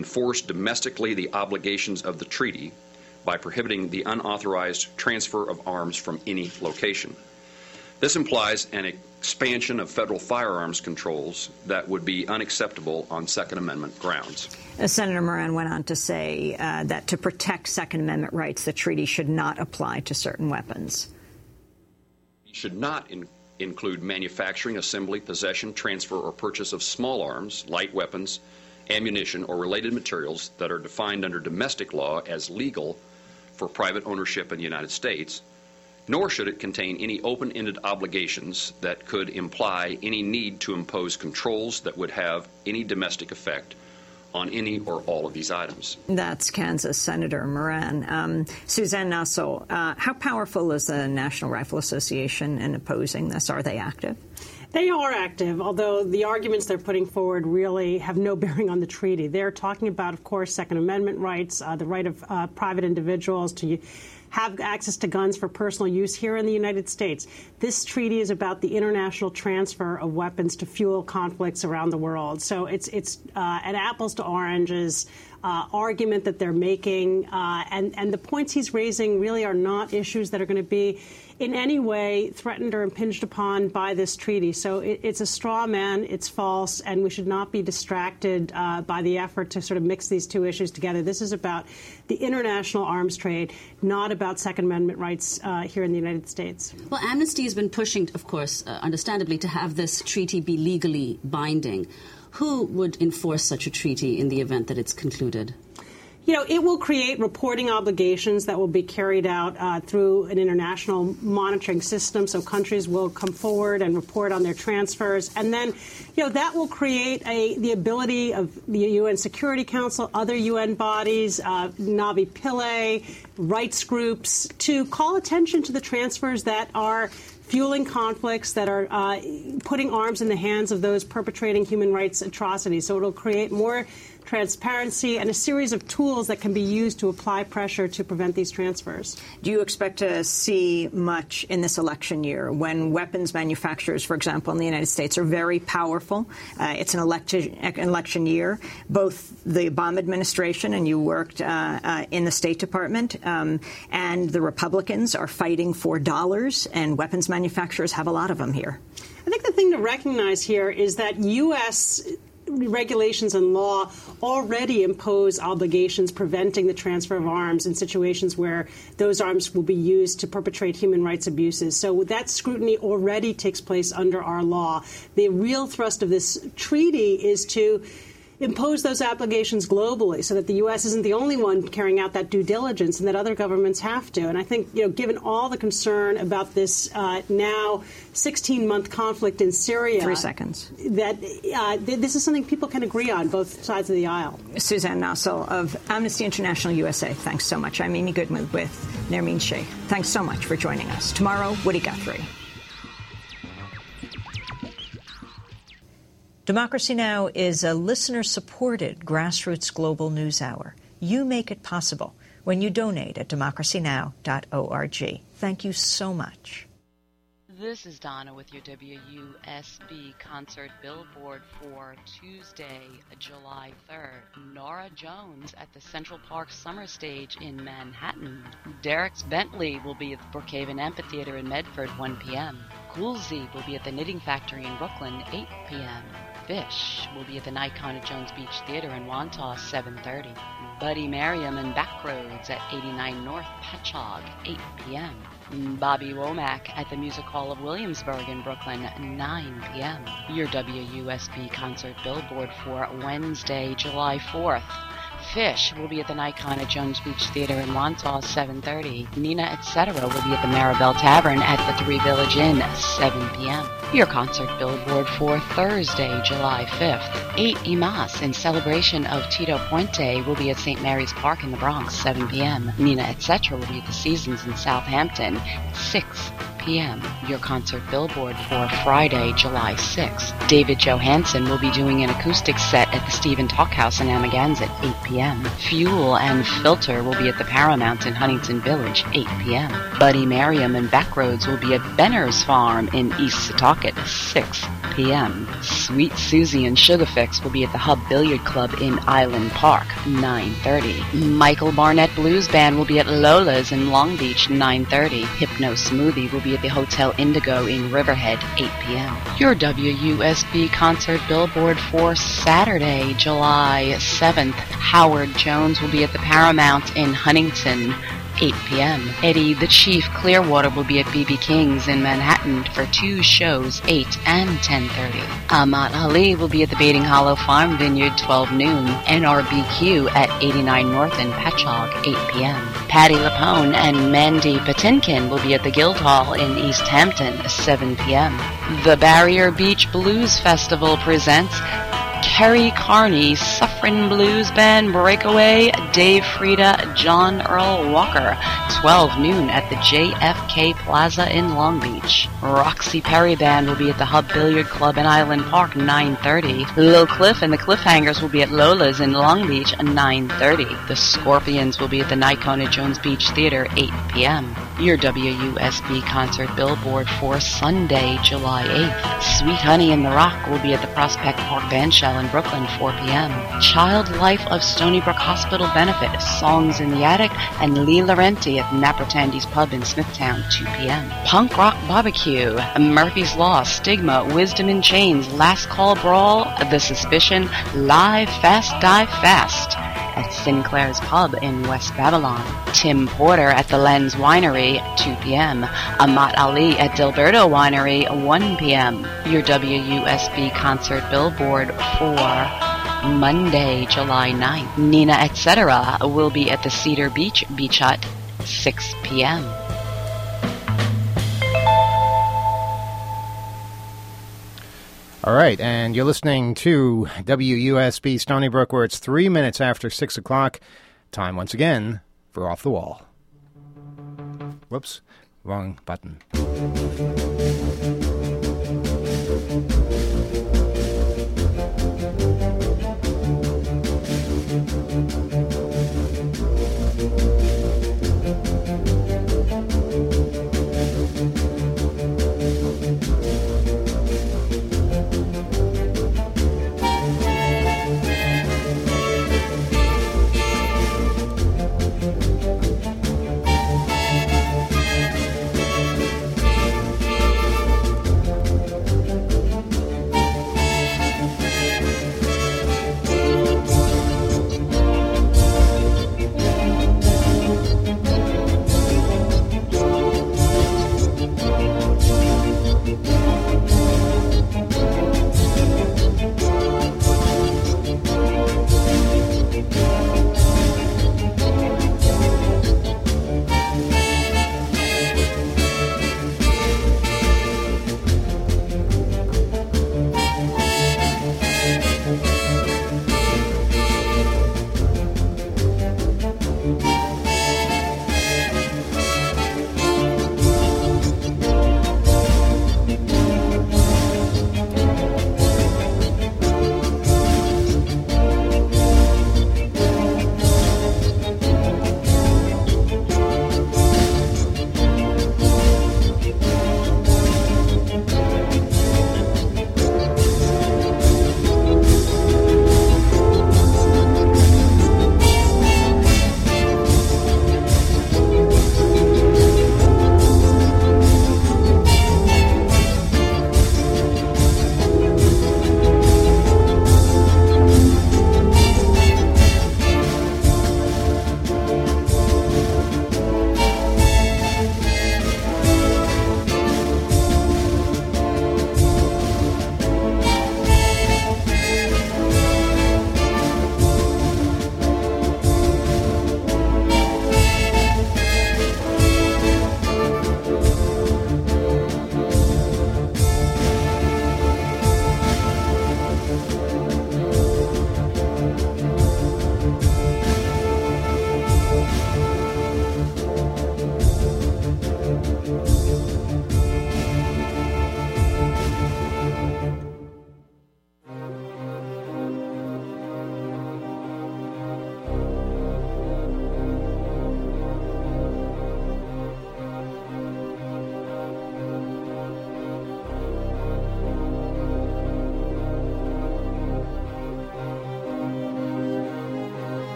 enforce domestically the obligations of the treaty by prohibiting the unauthorized transfer of arms from any location. This implies an expansion of federal firearms controls that would be unacceptable on Second Amendment grounds. Senator Moran went on to say that to protect Second Amendment rights, the treaty should not apply to certain weapons. It should not include manufacturing, assembly, possession, transfer, or purchase of small arms, light weapons, ammunition, or related materials that are defined under domestic law as legal for private ownership in the United States, nor should it contain any open-ended obligations that could imply any need to impose controls that would have any domestic effect on any or all of these items. That's Kansas Senator Moran. Suzanne Nossel, how powerful is the National Rifle Association in opposing this? Are they active? They are active, although the arguments they're putting forward really have no bearing on the treaty. They're talking about, of course, Second Amendment rights, the right of private individuals to have access to guns for personal use here in the United States. This treaty is about the international transfer of weapons to fuel conflicts around the world. So it's an apples to oranges argument that they're making, and the points he's raising really are not issues that are going to be in any way threatened or impinged upon by this treaty. So it's a straw man, it's false, and we should not be distracted by the effort to sort of mix these two issues together. This is about the international arms trade, not about Second Amendment rights here in the United States. Well, Amnesty has been pushing, of course, understandably, to have this treaty be legally binding. Who would enforce such a treaty in the event that it's concluded? You know, it will create reporting obligations that will be carried out through an international monitoring system. So countries will come forward and report on their transfers. And then, you know, that will create the ability of the UN Security Council, other UN bodies, Navi Pillay, rights groups, to call attention to the transfers that are fueling conflicts, that are putting arms in the hands of those perpetrating human rights atrocities. So it'll create more transparency and a series of tools that can be used to apply pressure to prevent these transfers. Do you expect to see much in this election year when weapons manufacturers, for example, in the United States are very powerful? It's an election year. Both the Obama administration, and you worked in the State Department, and the Republicans are fighting for dollars, and weapons manufacturers have a lot of them here. I think the thing to recognize here is that U.S. regulations and law already impose obligations preventing the transfer of arms in situations where those arms will be used to perpetrate human rights abuses. So that scrutiny already takes place under our law. The real thrust of this treaty is to impose those obligations globally so that the U.S. isn't the only one carrying out that due diligence and that other governments have to. And I think, you know, given all the concern about this now 16-month conflict in Syria, 3 seconds, that this is something people can agree on, both sides of the aisle. Suzanne Nossel of Amnesty International USA, thanks so much. I'm Amy Goodman with Nermeen Sheikh. Thanks so much for joining us. Tomorrow, Woody Guthrie. Democracy Now! Is a listener-supported grassroots global news hour. You make it possible when you donate at democracynow.org. Thank you so much. This is Donna with your WUSB concert billboard for Tuesday, July 3rd. Nora Jones at the Central Park Summer Stage in Manhattan. Derek Bentley will be at the Brookhaven Amphitheater in Medford, 1 p.m. Coolsey will be at the Knitting Factory in Brooklyn, 8 p.m. Fish will be at the Nikon at Jones Beach Theater in Wantagh, 7:30. Buddy Merriam and Backroads at 89 North Patchogue, 8 p.m. Bobby Womack at the Music Hall of Williamsburg in Brooklyn, 9 p.m. Your WUSB concert billboard for Wednesday, July 4th. Fish will be at the Nikon at Jones Beach Theater in Wantagh, 7:30. Nina Etc. will be at the Maribel Tavern at the Three Village Inn, 7 p.m. Your concert billboard for Thursday, July 5th. 8 Imas in celebration of Tito Puente will be at St. Mary's Park in the Bronx, 7 p.m. Nina Etc. will be at the Seasons in Southampton, 6 p.m. Your concert billboard for Friday, July 6th. David Johansen will be doing an acoustic set at the Stephen Talkhouse in Amagansett, 8 p.m. Fuel and Filter will be at the Paramount in Huntington Village, 8 p.m. Buddy Merriam and Backroads will be at Benner's Farm in East Setauket, 6 p.m. Sweet Susie and Sugarfix will be at the Hub Billiard Club in Island Park, 9:30. Michael Barnett Blues Band will be at Lola's in Long Beach, 9:30. Hypno Smoothie will be at the Hotel Indigo in Riverhead, 8 p.m. Your WUSB concert billboard for Saturday, July 7th. Howard Jones will be at the Paramount in Huntington, 8 p.m. Eddie the Chief Clearwater will be at B.B. King's in Manhattan for 2 shows, 8 and 10:30. Ahmad Ali will be at the Baiting Hollow Farm Vineyard, 12 noon. NRBQ at 89 North in Patchogue, 8 p.m. Patti LuPone and Mandy Patinkin will be at the Guildhall in East Hampton, 7 p.m. The Barrier Beach Blues Festival presents Kerry Carney, Suffren Blues Band, Breakaway, Dave Frieda, John Earl Walker, 12 noon at the JFK Plaza in Long Beach. Roxy Perry Band will be at the Hub Billiard Club in Island Park, 9:30. Lil Cliff and the Cliffhangers will be at Lola's in Long Beach, 9:30. The Scorpions will be at the Nikon at Jones Beach Theater, 8 p.m. Your WUSB concert billboard for Sunday, July 8th. Sweet Honey and the Rock will be at the Prospect Park Bandshell in Brooklyn, 4 p.m. Child Life of Stony Brook Hospital Benefit, Songs in the Attic, and Lee Laurenti at Napper Tandy's Pub in Smithtown, 2 p.m. Punk Rock Barbecue, Murphy's Law, Stigma, Wisdom in Chains, Last Call Brawl, The Suspicion, Live Fast Die Fast at Sinclair's Pub in West Babylon. Tim Porter at the Lens Winery, 2 p.m. Amat Ali at Dilberto Winery, 1 p.m. Your WUSB concert billboard for Monday, July 9th. Nina Etc. will be at the Cedar Beach Beach Hut, 6 p.m. All right, and you're listening to WUSB Stony Brook, where it's 3 minutes after 6 o'clock. Time once again for Off the Wall. Whoops, wrong button.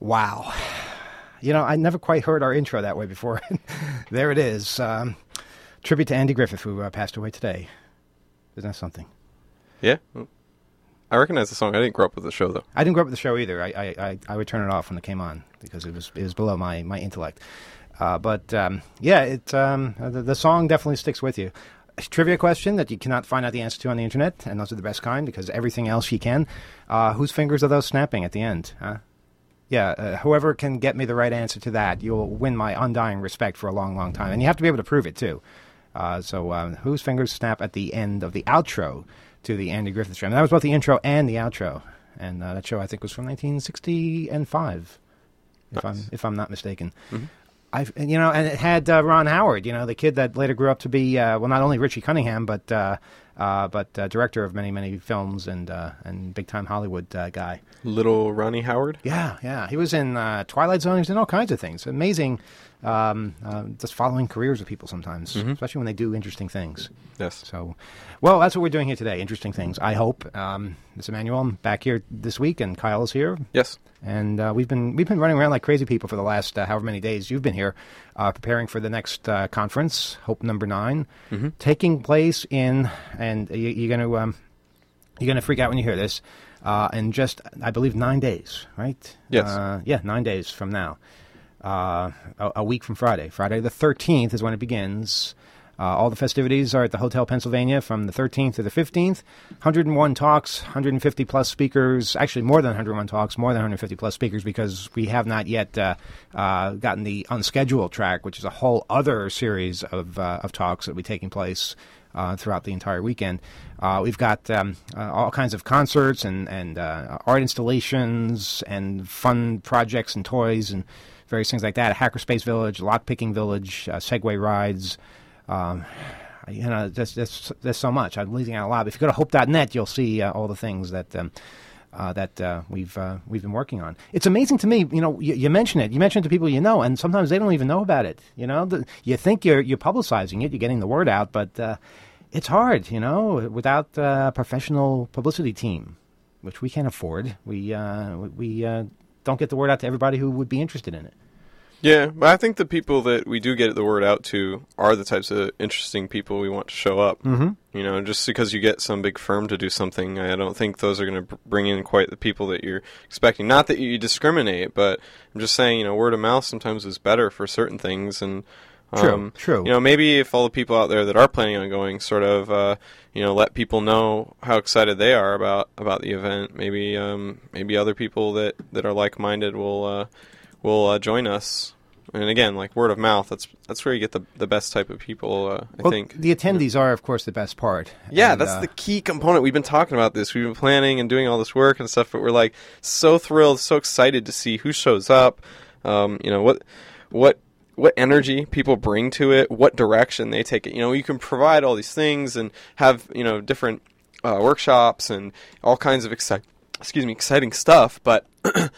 Wow. You know, I never quite heard our intro that way before. There it is. Tribute to Andy Griffith, who passed away today. Isn't that something? Yeah. I recognize the song. I didn't grow up with the show, though. I didn't grow up with the show either. I would turn it off when it came on because it was below my intellect. The song definitely sticks with you. A trivia question that you cannot find out the answer to on the internet, and those are the best kind because everything else you can. Whose fingers are those snapping at the end? Huh? Yeah, whoever can get me the right answer to that, you'll win my undying respect for a long, long time. And you have to be able to prove it, too. Whose fingers snap at the end of the outro to the Andy Griffith Show? And that was both the intro and the outro. And that show, I think, was from 1965, if I'm not mistaken. Mm-hmm. And it had Ron Howard, the kid that later grew up to be, not only Richie Cunningham, but director of many, many films and big-time Hollywood guy. Little Ronnie Howard? Yeah. He was in Twilight Zone. He was in all kinds of things. Amazing, just following careers of people sometimes, especially when they do interesting things. Yes. So, well, that's what we're doing here today, interesting things, I hope. Mr. Emanuel, I'm back here this week, and Kyle is here. Yes. And we've been running around like crazy people for the last however many days you've been here, preparing for the next conference, Hope number 9, taking place in, and you're gonna freak out when you hear this, in just, I believe, 9 days, right? Yes. 9 days from now, a week from Friday. Friday the 13th is when it begins. All the festivities are at the Hotel Pennsylvania from the 13th to the 15th. 101 talks, 150-plus speakers, actually more than 101 talks, more than 150-plus speakers, because we have not yet gotten the unscheduled track, which is a whole other series of talks that will be taking place throughout the entire weekend. We've got all kinds of concerts and art installations and fun projects and toys and various things like that. A Hackerspace Village, Lockpicking Village, Segway rides. There's so much. I'm leaving out a lot. But if you go to hope.net, you'll see all the things that we've been working on. It's amazing to me. You mention it. You mention it to people and sometimes they don't even know about it. You think you're publicizing it, you're getting the word out, but it's hard. Without a professional publicity team, which we can't afford. We don't get the word out to everybody who would be interested in it. Yeah, but I think the people that we do get the word out to are the types of interesting people we want to show up. Mm-hmm. Just because you get some big firm to do something, I don't think those are going to bring in quite the people that you're expecting. Not that you discriminate, but I'm just saying, word of mouth sometimes is better for certain things. And True. Maybe if all the people out there that are planning on going sort of, let people know how excited they are about the event. Maybe other people that are like-minded will join us. And again, like word of mouth, that's where you get the best type of people, I think. The attendees are, of course, the best part. Yeah, and, that's the key component. We've been talking about this. We've been planning and doing all this work and stuff, but we're like so thrilled, so excited to see who shows up, what energy people bring to it, what direction they take it. You can provide all these things and have, different workshops and all kinds of exciting stuff, but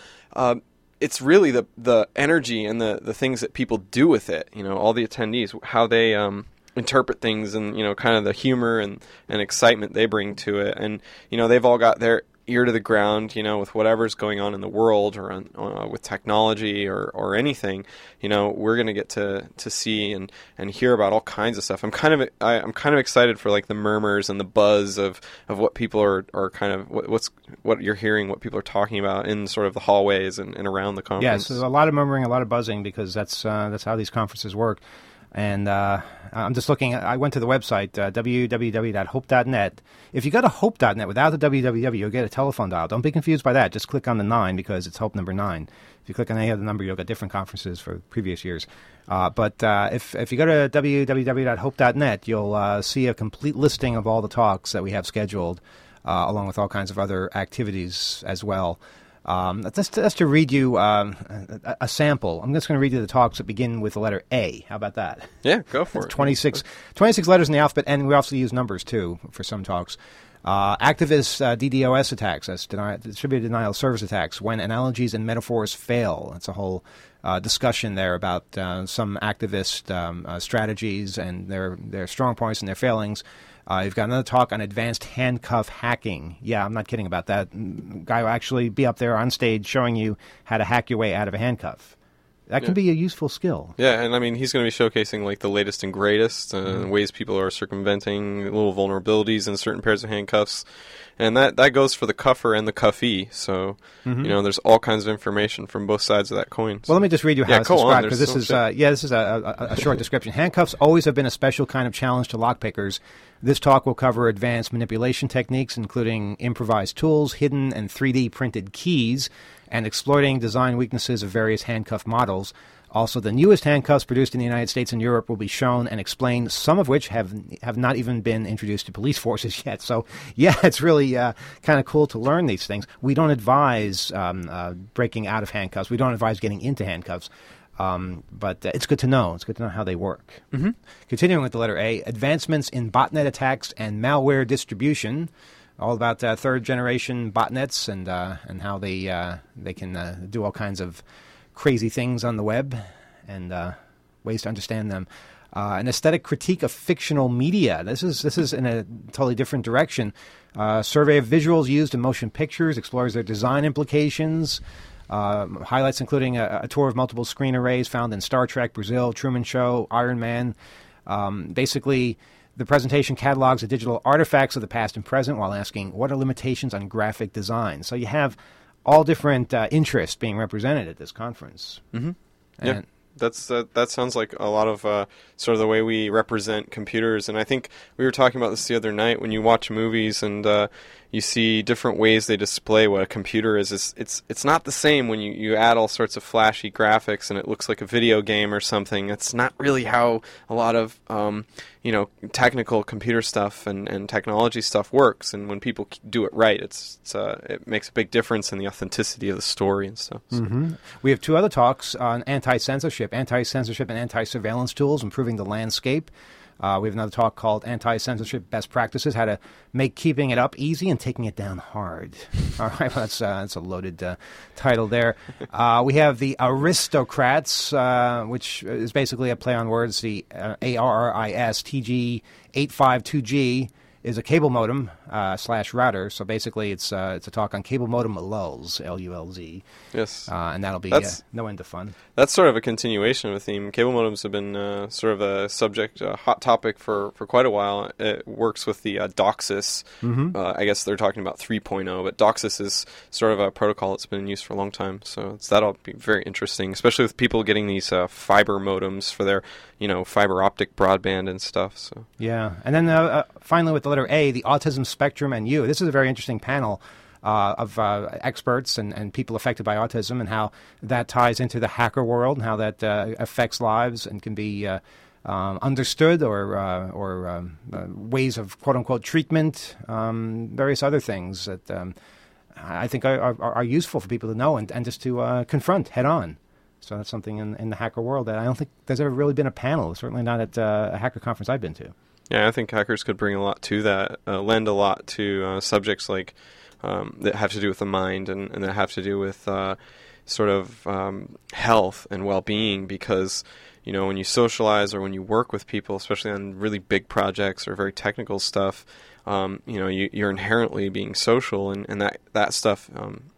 it's really the energy and the things that people do with it, all the attendees, how they interpret things and, kind of the humor and excitement they bring to it. And, they've all got their ear to the ground, with whatever's going on in the world or with technology or anything. We're going to get to see and hear about all kinds of stuff. I'm kind of excited for like the murmurs and the buzz of what people are kind of what you're hearing, what people are talking about in sort of the hallways and around the conference. Yes, there's a lot of murmuring, a lot of buzzing because that's how these conferences work. And I'm just looking. I went to the website, www.hope.net. If you go to hope.net without the www, you'll get a telephone dial. Don't be confused by that. Just click on the 9 because it's Hope number 9. If you click on any other number, you'll get different conferences for previous years. But if you go to www.hope.net, you'll see a complete listing of all the talks that we have scheduled, along with all kinds of other activities as well. That's to read you a sample. I'm just going to read you the talks that begin with the letter A. How about that? Yeah, go for it. 26 letters in the alphabet, and we also use numbers, too, for some talks. Activist DDoS attacks, that's distributed denial of service attacks, when analogies and metaphors fail. That's a whole discussion there about some activist strategies and their strong points and their failings. You've got another talk on advanced handcuff hacking. Yeah, I'm not kidding about that. Guy will actually be up there on stage showing you how to hack your way out of a handcuff. That can be a useful skill. Yeah, and I mean, he's going to be showcasing like the latest and greatest ways people are circumventing little vulnerabilities in certain pairs of handcuffs. And that goes for the cuffer and the cuffee. So, there's all kinds of information from both sides of that coin. So. Well, let me just read you how it's described, because this is a short description. Handcuffs always have been a special kind of challenge to lockpickers. This talk will cover advanced manipulation techniques, including improvised tools, hidden and 3D printed keys, and exploiting design weaknesses of various handcuff models. Also, the newest handcuffs produced in the United States and Europe will be shown and explained, some of which have not even been introduced to police forces yet. So, yeah, it's really kind of cool to learn these things. We don't advise breaking out of handcuffs. We don't advise getting into handcuffs. But it's good to know. It's good to know how they work. Mm-hmm. Continuing with the letter A, advancements in botnet attacks and malware distribution. All about third-generation botnets and how they can do all kinds of crazy things on the web and ways to understand them. An aesthetic critique of fictional media. This is in a totally different direction. Survey of visuals used in motion pictures, explores their design implications. Highlights including a tour of multiple screen arrays found in Star Trek, Brazil, Truman Show, Iron Man. Basically, the presentation catalogs the digital artifacts of the past and present while asking, what are limitations on graphic design? So you have all different interests being represented at this conference. Mm-hmm. Yeah, that sounds like a lot of sort of the way we represent computers. And I think we were talking about this the other night. When you watch movies and you see different ways they display what a computer is, it's not the same when you add all sorts of flashy graphics and it looks like a video game or something. It's not really how a lot of technical computer stuff and technology stuff works. And when people do it right, it makes a big difference in the authenticity of the story and stuff. So. Mm-hmm. We have two other talks on anti-censorship and anti-surveillance tools, improving the landscape. We have another talk called Anti-Censorship Best Practices, how to make keeping it up easy and taking it down hard. All right, well, that's a loaded title there. We have the Aristocrats, which is basically a play on words. The ARRIS TG852G is a cable modem / router. So basically, it's a talk on cable modem lulz, LULZ. Yes, and that'll be no end of fun. That's sort of a continuation of a theme. Cable modems have been sort of a subject, a hot topic for quite a while. It works with the DOCSIS. Mm-hmm. I guess they're talking about 3.0, but DOCSIS is sort of a protocol that's been in use for a long time. So that'll be very interesting, especially with people getting these fiber modems for their fiber optic broadband and stuff. So yeah, and then finally with the letter A, the autism spectrum and you. This is a very interesting panel of experts and people affected by autism, and how that ties into the hacker world, and how that affects lives and can be understood, or ways of quote-unquote treatment, various other things that I think are useful for people to know and just to confront head-on. So that's something in the hacker world that I don't think there's ever really been a panel, certainly not at a hacker conference I've been to. Yeah, I think hackers could bring a lot to that, lend a lot to subjects like that have to do with the mind and that have to do with sort of health and well-being, because when you socialize or when you work with people, especially on really big projects or very technical stuff, you're inherently being social, and that stuff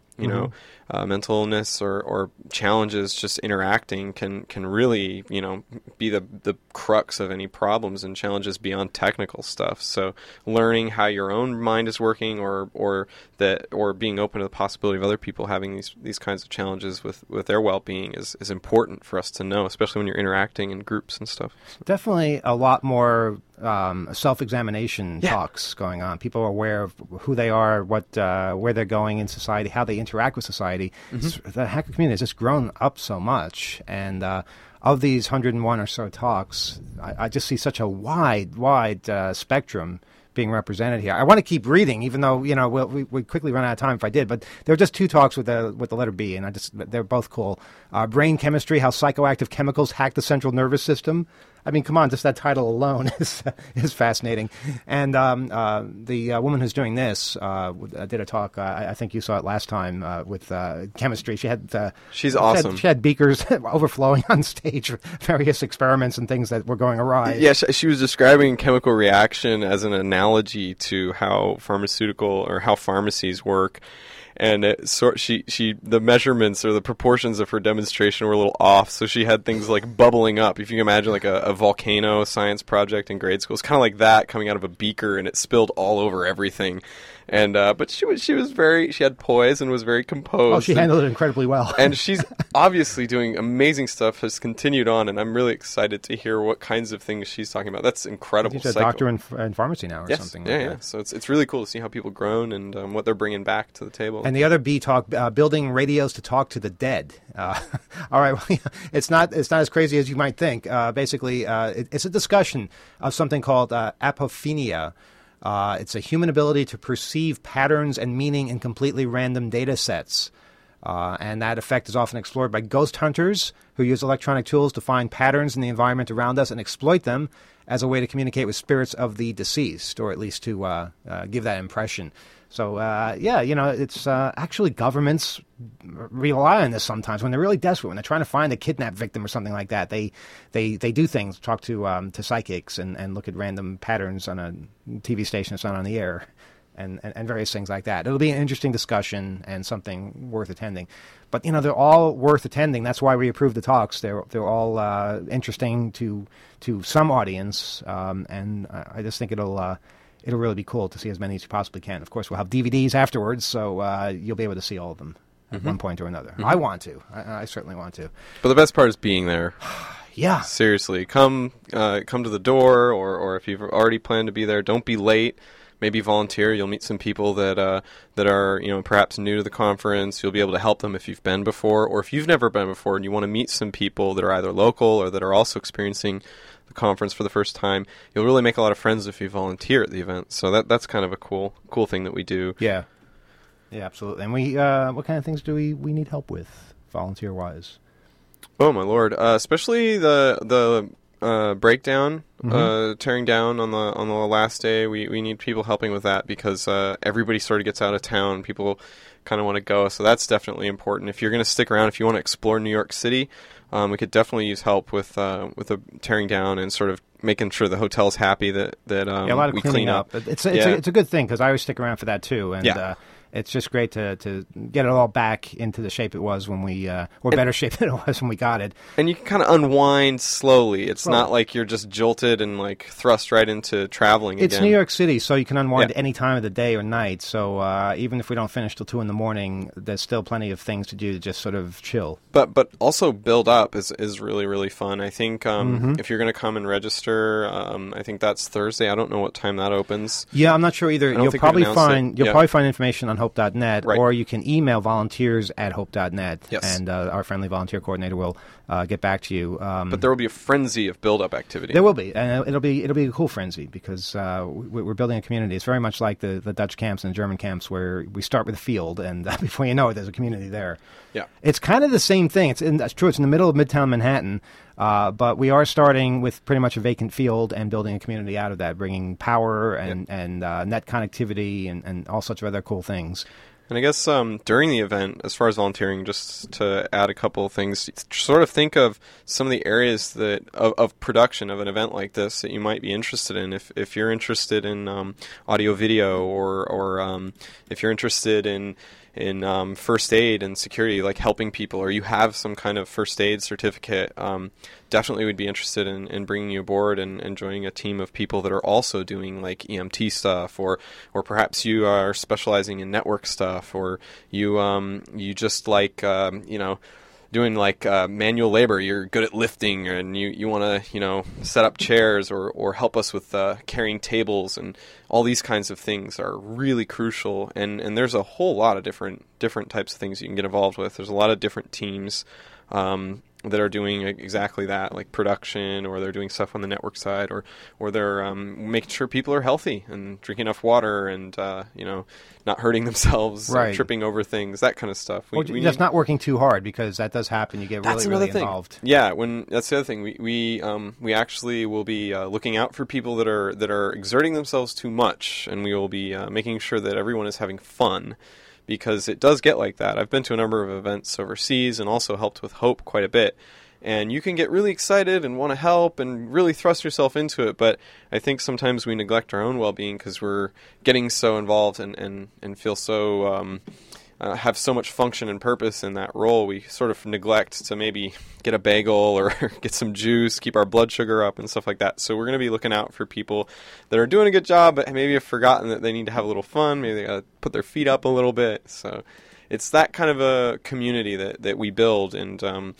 mental illness or challenges just interacting can really be the crux of any problems and challenges beyond technical stuff. So learning how your own mind is working or being open to the possibility of other people having these kinds of challenges with their well-being is important for us to know, especially when you're interacting in groups and stuff. Definitely a lot more self-examination talks going on. People are aware of who they are, where they're going in society, how they interact with society. Mm-hmm. The hacker community has just grown up so much, and of these 101 or so talks, I just see such a wide spectrum being represented here. I want to keep reading, even though we quickly run out of time if I did. But there are just two talks with the letter B, and they're both cool. Brain chemistry: how psychoactive chemicals hack the central nervous system. I mean, come on, just that title alone is fascinating. And the woman who's doing this did a talk. I think you saw it last time with chemistry. She had she's awesome. She had beakers overflowing on stage, various experiments and things that were going awry. Yeah, she was describing chemical reaction as an analogy to how pharmacies work. And the measurements or the proportions of her demonstration were a little off, so she had things like bubbling up. If you can imagine like a volcano science project in grade school, it's kind of like that coming out of a beaker, and it spilled all over everything. And but she had poise and was very composed. Oh, she handled it incredibly well. And she's obviously doing amazing stuff, has continued on, and I'm really excited to hear what kinds of things she's talking about. That's incredible. She's a doctor in pharmacy now or something like that. Yeah. So it's really cool to see how people grown and what they're bringing back to the table. And the other B talk, building radios to talk to the dead. All right, well, it's not as crazy as you might think. Basically, it's a discussion of something called apophenia. It's a human ability to perceive patterns and meaning in completely random data sets. And that effect is often explored by ghost hunters who use electronic tools to find patterns in the environment around us and exploit them as a way to communicate with spirits of the deceased, or at least to give that impression. So, it's actually governments rely on this sometimes when they're really desperate, when they're trying to find a kidnapped victim or something like that. They do things, talk to psychics and look at random patterns on a TV station that's not on the air and various things like that. It'll be an interesting discussion and something worth attending. But, they're all worth attending. That's why we approve the talks. They're all interesting to some audience, and I just think it'll really be cool to see as many as you possibly can. Of course, we'll have DVDs afterwards, so you'll be able to see all of them at one point or another. I want to. I certainly want to. But the best part is being there. Yeah. Seriously. Come to the door, or if you've already planned to be there, don't be late. Maybe volunteer. You'll meet some people that are perhaps new to the conference. You'll be able to help them if you've been before, or if you've never been before and you want to meet some people that are either local or that are also experiencing the conference for the first time. You'll really make a lot of friends if you volunteer at the event. So that's kind of a cool thing that we do. Yeah, absolutely. And we what kind of things do we need help with volunteer wise? Oh my lord, especially the breakdown, tearing down on the last day. We need people helping with that because everybody sort of gets out of town. People kind of want to go, so that's definitely important. If you're going to stick around, if you want to explore New York City, we could definitely use help with the tearing down and sort of making sure the hotel's happy that a lot of we clean up. It's a good thing because I always stick around for that too. And it's just great to get it all back into the shape it was when or better shape than it was when we got it. And you can kind of unwind slowly. It's not like you're just jolted and like thrust right into traveling again. It's New York City, so you can unwind any time of the day or night. So even if we don't finish till 2 a.m, there's still plenty of things to do to just sort of chill. But also build up is really, really fun. I think if you're going to come and register, I think that's Thursday. I don't know what time that opens. Yeah, I'm not sure either. You'll probably find information on hope.net, right. Or you can email volunteers@hope.net, yes. And our friendly volunteer coordinator will get back to you. But there will be a frenzy of build-up activity. There will be, and it'll be a cool frenzy because we're building a community. It's very much like the Dutch camps and the German camps where we start with a field, and before you know it, there's a community there. Yeah, it's kind of the same thing. That's true. It's in the middle of Midtown Manhattan. But we are starting with pretty much a vacant field and building a community out of that, bringing power and net connectivity and all sorts of other cool things. And I guess during the event, as far as volunteering, just to add a couple of things, sort of think of some of the areas of production of an event like this that you might be interested in. If you're interested in audio video or if you're interested in first aid and security, like helping people, or you have some kind of first aid certificate, definitely would be interested in bringing you aboard and joining a team of people that are also doing like EMT stuff, or perhaps you are specializing in network stuff, or you just like doing like manual labor. You're good at lifting, and you want to set up chairs or help us with carrying tables, and all these kinds of things are really crucial. And there's a whole lot of different types of things you can get involved with. There's a lot of different teams. that are doing exactly that, like production, or they're doing stuff on the network side, or they're making sure people are healthy and drinking enough water and not hurting themselves, right. Tripping over things, that kind of stuff. Or just not working too hard, because that does happen. You get really involved. Yeah, that's the other thing. We actually will be looking out for people that are exerting themselves too much, and we will be making sure that everyone is having fun. Because it does get like that. I've been to a number of events overseas and also helped with Hope quite a bit. And you can get really excited and want to help and really thrust yourself into it. But I think sometimes we neglect our own well-being because we're getting so involved and feel so have so much function and purpose in that role. We sort of neglect to maybe get a bagel or get some juice, keep our blood sugar up and stuff like that. So we're going to be looking out for people that are doing a good job, but maybe have forgotten that they need to have a little fun. Maybe they got to put their feet up a little bit. So it's that kind of a community that we build and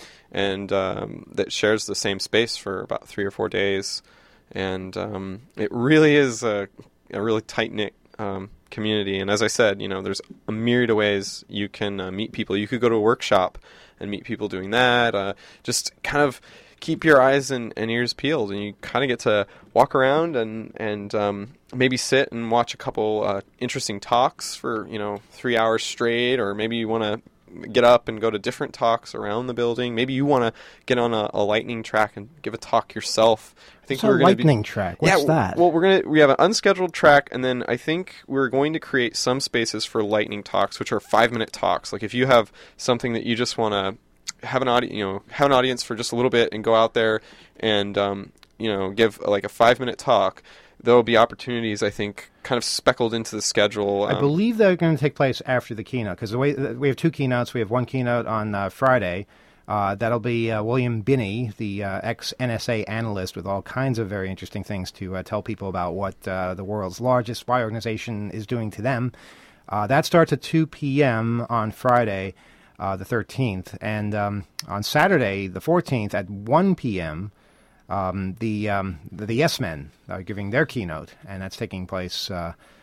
that shares the same space for about 3 or 4 days. And it really is a really tight-knit community. And as I said, there's a myriad of ways you can meet people. You could go to a workshop and meet people doing that. Just kind of keep your eyes and ears peeled, and you kind of get to walk around and maybe sit and watch a couple interesting talks for 3 hours straight, or maybe you want to get up and go to different talks around the building. Maybe you want to get on a lightning track and give a talk yourself. I think we're going to lightning track. What's that? Well, we have an unscheduled track, and then I think we're going to create some spaces for lightning talks, which are 5-minute talks. Like if you have something that you just want to have an audience for just a little bit and go out there and give like a 5-minute talk. There will be opportunities, I think, kind of speckled into the schedule. I believe they're going to take place after the keynote, because we have 2 keynotes. We have one keynote on Friday. That'll be William Binney, the ex-NSA analyst, with all kinds of very interesting things to tell people about what the world's largest spy organization is doing to them. That starts at 2 p.m. on Friday, the 13th. And on Saturday, the 14th, at 1 p.m., the Yes Men are giving their keynote, and that's taking place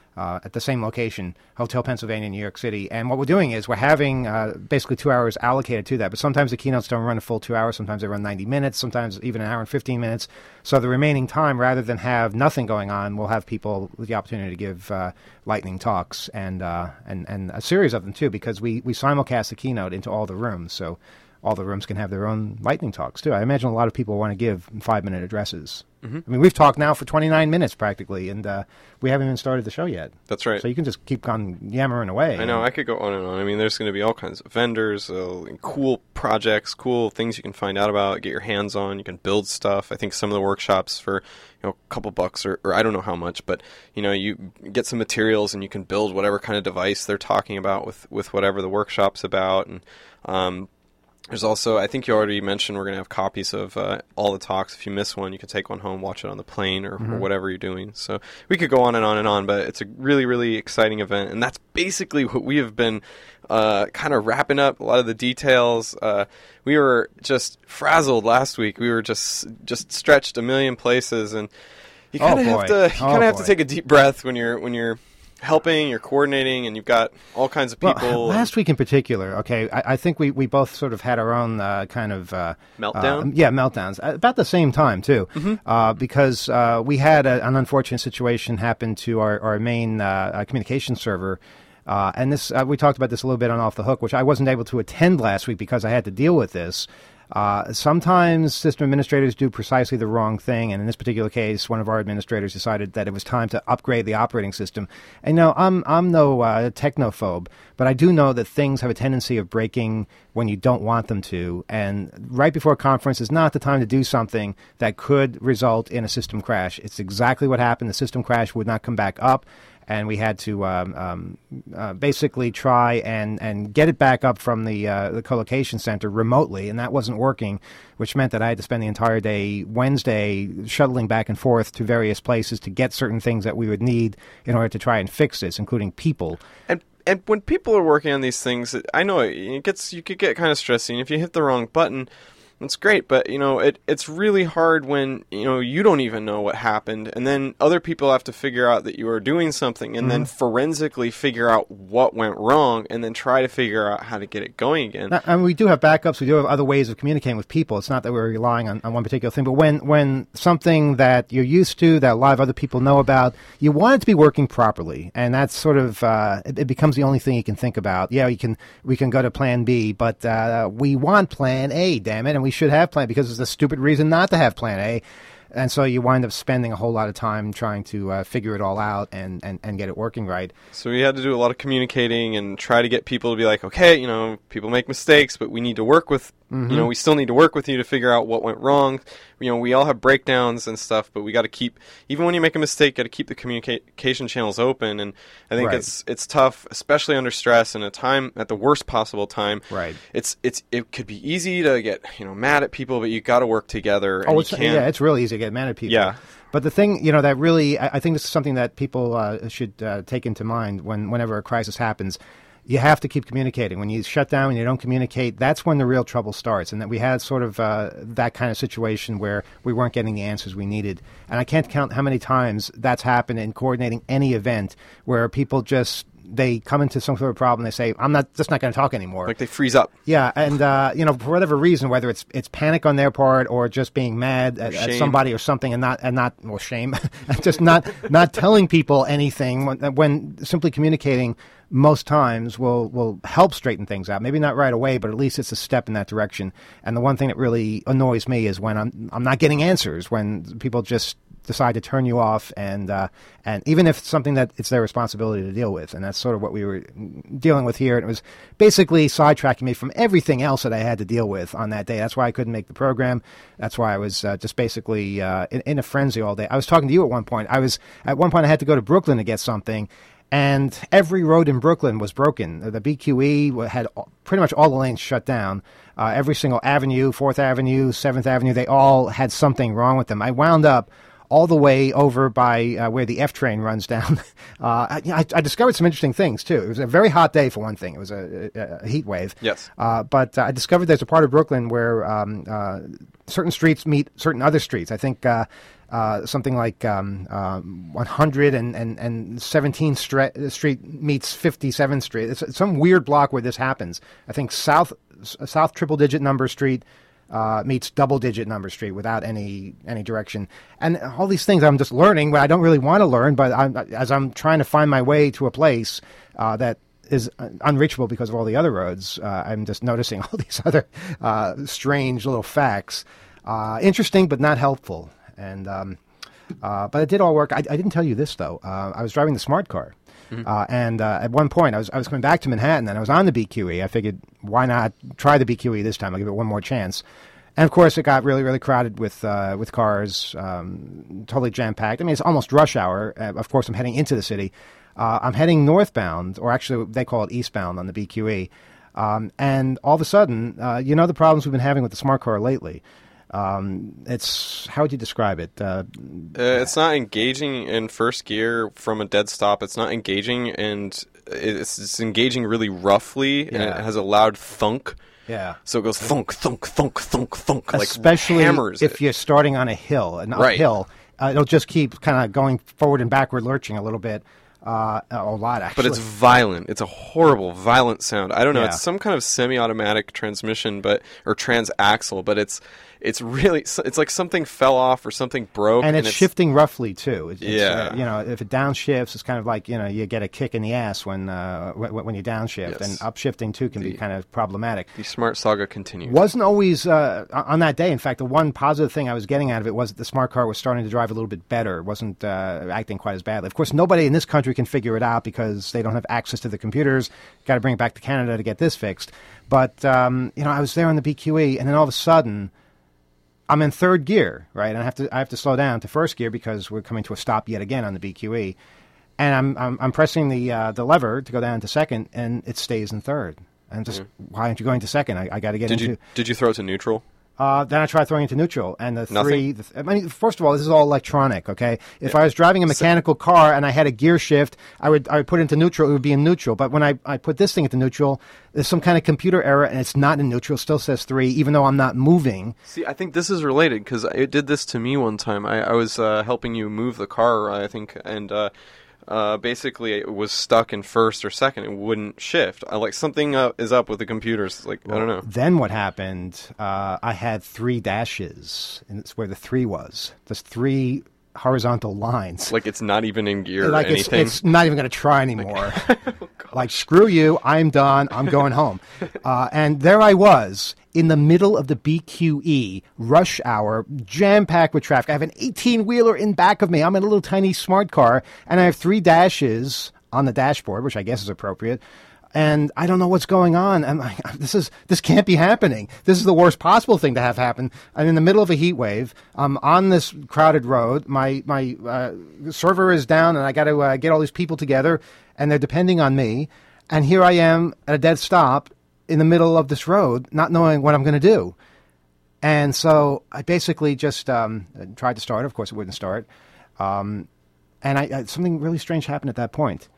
at the same location, Hotel Pennsylvania, New York City. And what we're doing is we're having basically 2 hours allocated to that. But sometimes the keynotes don't run a full 2 hours. Sometimes they run 90 minutes, sometimes even an hour and 15 minutes. So the remaining time, rather than have nothing going on, we'll have people with the opportunity to give lightning talks, and a series of them, too, because we simulcast the keynote into all the rooms. So all the rooms can have their own lightning talks, too. I imagine a lot of people want to give 5-minute addresses. Mm-hmm. I mean, we've talked now for 29 minutes practically, and we haven't even started the show yet. That's right. So you can just keep on yammering away. I know. I could go on and on. I mean, there's going to be all kinds of vendors, cool projects, cool things you can find out about, get your hands on. You can build stuff. I think some of the workshops for a couple bucks or I don't know how much, but you get some materials and you can build whatever kind of device they're talking about with whatever the workshop's about. And there's also, I think you already mentioned, we're going to have copies of all the talks. If you miss one, you can take one home, watch it on the plane or whatever you're doing. So we could go on and on and on, but it's a really, really exciting event. And that's basically what we have been kind of wrapping up a lot of the details. We were just frazzled last week. We were just stretched a million places. And you kind of have to take a deep breath when you're helping, you're coordinating, and you've got all kinds of people. Well, last week in particular, okay, I think we both sort of had our own kind of meltdown. Meltdowns about the same time too, because we had an unfortunate situation happen to our main communication server. And this we talked about this a little bit on Off the Hook, which I wasn't able to attend last week because I had to deal with this. Sometimes system administrators do precisely the wrong thing, and in this particular case, one of our administrators decided that it was time to upgrade the operating system. And I'm no technophobe, but I do know that things have a tendency of breaking when you don't want them to, and right before a conference is not the time to do something that could result in a system crash. It's exactly what happened. The system crash would not come back up, and we had to basically try and get it back up from the co-location center remotely, and that wasn't working, which meant that I had to spend the entire day Wednesday shuttling back and forth to various places to get certain things that we would need in order to try and fix this, including people. And when people are working on these things, I know you could get kind of stressing. If you hit the wrong button, It's great, but it's really hard when you don't even know what happened, and then other people have to figure out that you are doing something, and then forensically figure out what went wrong, and then try to figure out how to get it going again. And we do have backups. We do have other ways of communicating with people. It's not that we're relying on one particular thing, but when something that you're used to, that a lot of other people know about, you want it to be working properly, and that's sort of it becomes the only thing you can think about. Yeah, we can go to Plan B, but we want Plan A, damn it, and we should have Plan, because it's a stupid reason not to have Plan A. And so you wind up spending a whole lot of time trying to figure it all out and get it working right. So we had to do a lot of communicating and try to get people to be like, okay, people make mistakes, but we need to work with, we still need to work with you to figure out what went wrong. We all have breakdowns and stuff, but we got to keep, even when you make a mistake, got to keep the communication channels open. And I think it's tough, especially under stress and at the worst possible time. Right. It could be easy to get, mad at people, but you got to work together. And it's really easy to get mad at people. Yeah. But the thing, that really, I think this is something that people should take into mind whenever a crisis happens. You have to keep communicating. When you shut down and you don't communicate, that's when the real trouble starts. And that we had sort of that kind of situation where we weren't getting the answers we needed. And I can't count how many times that's happened in coordinating any event where people they come into some sort of problem. They say, "I'm just not going to talk anymore." Like they freeze up. Yeah, and for whatever reason, whether it's panic on their part or just being mad at somebody or something, and not shame, just not telling people anything. When simply communicating, most times will help straighten things out. Maybe not right away, but at least it's a step in that direction. And the one thing that really annoys me is when I'm not getting answers, when people just decide to turn you off, and even if it's something that it's their responsibility to deal with. And that's sort of what we were dealing with here. And it was basically sidetracking me from everything else that I had to deal with on that day. That's why I couldn't make the program. That's why I was just basically in a frenzy all day. I was talking to you at one point. I had to go to Brooklyn to get something, and every road in Brooklyn was broken. The BQE had pretty much all the lanes shut down. Every single avenue, 4th Avenue, 7th Avenue, they all had something wrong with them. I wound up all the way over by where the F train runs down. I discovered some interesting things, too. It was a very hot day, for one thing. It was a heat wave. Yes. But I discovered there's a part of Brooklyn where certain streets meet certain other streets. I think something like 117th Street meets 57th Street. It's some weird block where this happens. I think South triple-digit number street meets double-digit number street without any direction. And all these things I'm just learning, but I don't really want to learn. But as I'm trying to find my way to a place that is unreachable because of all the other roads, I'm just noticing all these other strange little facts. Interesting, but not helpful. And but it did all work. I didn't tell you this, though. I was driving the smart car. And at one point, I was coming back to Manhattan, and I was on the BQE. I figured, why not try the BQE this time? I'll give it one more chance. And of course, it got really, really crowded with cars, totally jam-packed. I mean, it's almost rush hour. Of course, I'm heading into the city. I'm heading northbound, or actually, they call it eastbound on the BQE. And all of a sudden, the problems we've been having with the smart car lately. How would you describe it? It's not engaging in first gear from a dead stop. It's not engaging, and it's engaging really roughly, and it has a loud thunk. Yeah. So it goes thunk, thunk, thunk, thunk, thunk, especially like hammers if you're starting on a hill, an uphill. It'll just keep kind of going forward and backward, lurching a little bit. A lot, actually. But it's violent. It's a horrible, violent sound. I don't know. Yeah. It's some kind of semi-automatic transmission, or transaxle, but it's really, it's like something fell off or something broke. And it's shifting roughly, too. If it downshifts, it's kind of like, you get a kick in the ass when you downshift. Yes. And upshifting, too, can be kind of problematic. The smart saga continues. Wasn't always on that day. In fact, the one positive thing I was getting out of it was that the smart car was starting to drive a little bit better. It wasn't acting quite as badly. Of course, nobody in this country can figure it out because they don't have access to the computers. Got to bring it back to Canada to get this fixed. But, I was there on the BQE, and then all of a sudden, I'm in third gear, right? And I have to slow down to first gear because we're coming to a stop yet again on the BQE. And I'm pressing the lever to go down to second, and it stays in third. And just, why aren't you going to second? I got to get into... Did you throw it to neutral? Then I tried throwing into neutral, and I mean, first of all, this is all electronic. Okay, if I was driving a mechanical car and I had a gear shift, I would put it into neutral. It would be in neutral. But when I put this thing into neutral, there's some kind of computer error, and it's not in neutral. It still says 3, even though I'm not moving. See, I think this is related because it did this to me one time. I was helping you move the car, I think, and basically it was stuck in first or second. It wouldn't shift. Something is up with the computers. I don't know. Then what happened? I had 3 dashes, and it's where the 3 was. There's 3 horizontal lines. It's not even in gear or anything. It's not even going to try anymore. Screw you. I'm done. I'm going home. And there I was in the middle of the BQE, rush hour, jam-packed with traffic. I have an 18-wheeler in back of me. I'm in a little tiny smart car, and I have 3 dashes on the dashboard, which I guess is appropriate. And I don't know what's going on. I'm like, this can't be happening. This is the worst possible thing to have happen. I'm in the middle of a heat wave. I'm on this crowded road. My server is down, and I got to get all these people together, and they're depending on me. And here I am at a dead stop in the middle of this road, not knowing what I'm going to do. And so I basically just tried to start. Of course, it wouldn't start. And something really strange happened at that point.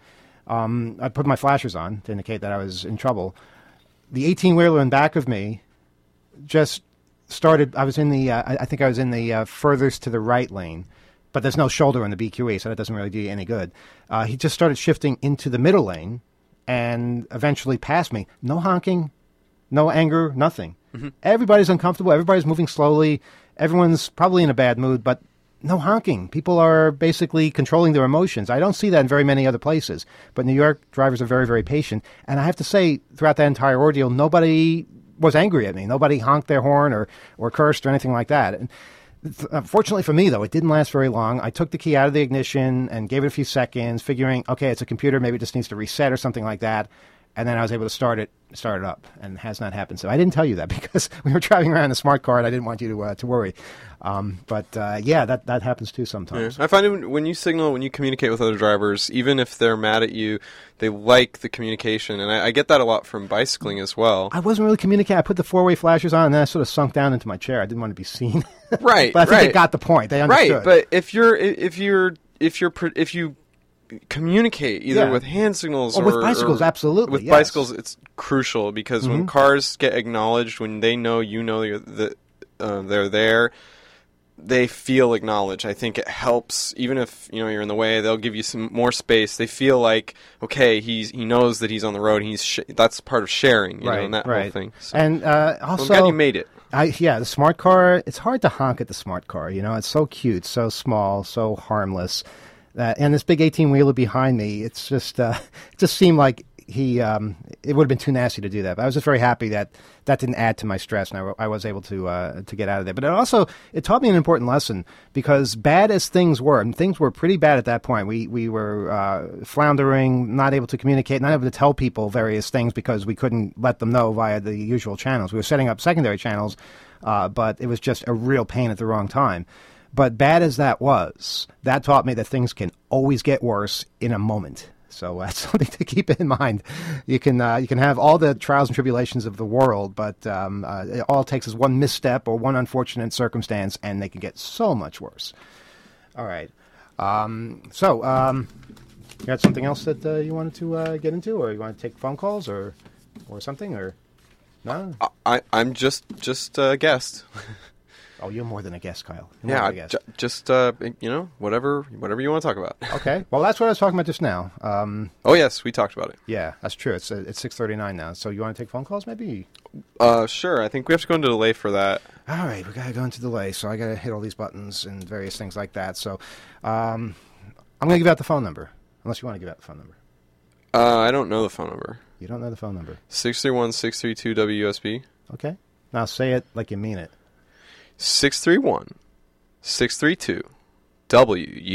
I put my flashers on to indicate that I was in trouble. The 18-wheeler in back of me just started. I was in the. I think I was in the furthest to the right lane, but there's no shoulder in the BQE, so that doesn't really do you any good. He just started shifting into the middle lane, and eventually passed me. No honking, no anger, nothing. Mm-hmm. Everybody's uncomfortable. Everybody's moving slowly. Everyone's probably in a bad mood, but no honking. People are basically controlling their emotions. I don't see that in very many other places. But New York drivers are very, very patient. And I have to say, throughout that entire ordeal, nobody was angry at me. Nobody honked their horn or cursed or anything like that. And fortunately for me, though, it didn't last very long. I took the key out of the ignition and gave it a few seconds, figuring, okay, it's a computer. Maybe it just needs to reset or something like that. And then I was able to start it up, and it has not happened. So I didn't tell you that because we were driving around in a smart car, and I didn't want you to worry. Yeah, that happens too sometimes. Yeah. I find when you communicate with other drivers, even if they're mad at you, they like the communication, and I get that a lot from bicycling as well. I wasn't really communicating. I put the 4-way flashers on, and then I sort of sunk down into my chair. I didn't want to be seen. Right, but I think they got the point. They understood. Right, but if you communicate either with hand signals or with bicycles, absolutely. With bicycles, it's crucial because when cars get acknowledged, when they know they're there, they feel acknowledged. I think it helps. Even if you're in the way, they'll give you some more space. They feel like, okay, he knows that he's on the road. That's part of sharing, and that whole thing. So, and also, I'm glad you made it. The smart car. It's hard to honk at the smart car. It's so cute, so small, so harmless. And this big 18-wheeler behind me, it's just it just seemed like it would have been too nasty to do that. But I was just very happy that didn't add to my stress, and I was able to get out of there. But it taught me an important lesson, because bad as things were, and things were pretty bad at that point. We were floundering, not able to communicate, not able to tell people various things because we couldn't let them know via the usual channels. We were setting up secondary channels, but it was just a real pain at the wrong time. But bad as that was, that taught me that things can always get worse in a moment. So that's something to keep in mind. You can have all the trials and tribulations of the world, but it all takes is one misstep or one unfortunate circumstance, and they can get so much worse. All right. You got something else that you wanted to get into, or you want to take phone calls or something, or no? I'm just a guest. Oh, you're more than a guest, Kyle. Just whatever you want to talk about. Okay. Well, that's what I was talking about just now. Oh yes, we talked about it. Yeah, that's true. It's 6:39 now. So you want to take phone calls, maybe? Sure. I think we have to go into delay for that. All right, we gotta go into delay. So I gotta hit all these buttons and various things like that. So I'm gonna give out the phone number, unless you want to give out the phone number. I don't know the phone number. You don't know the phone number? 631-632 WUSB. Okay. Now say it like you mean it. 631-632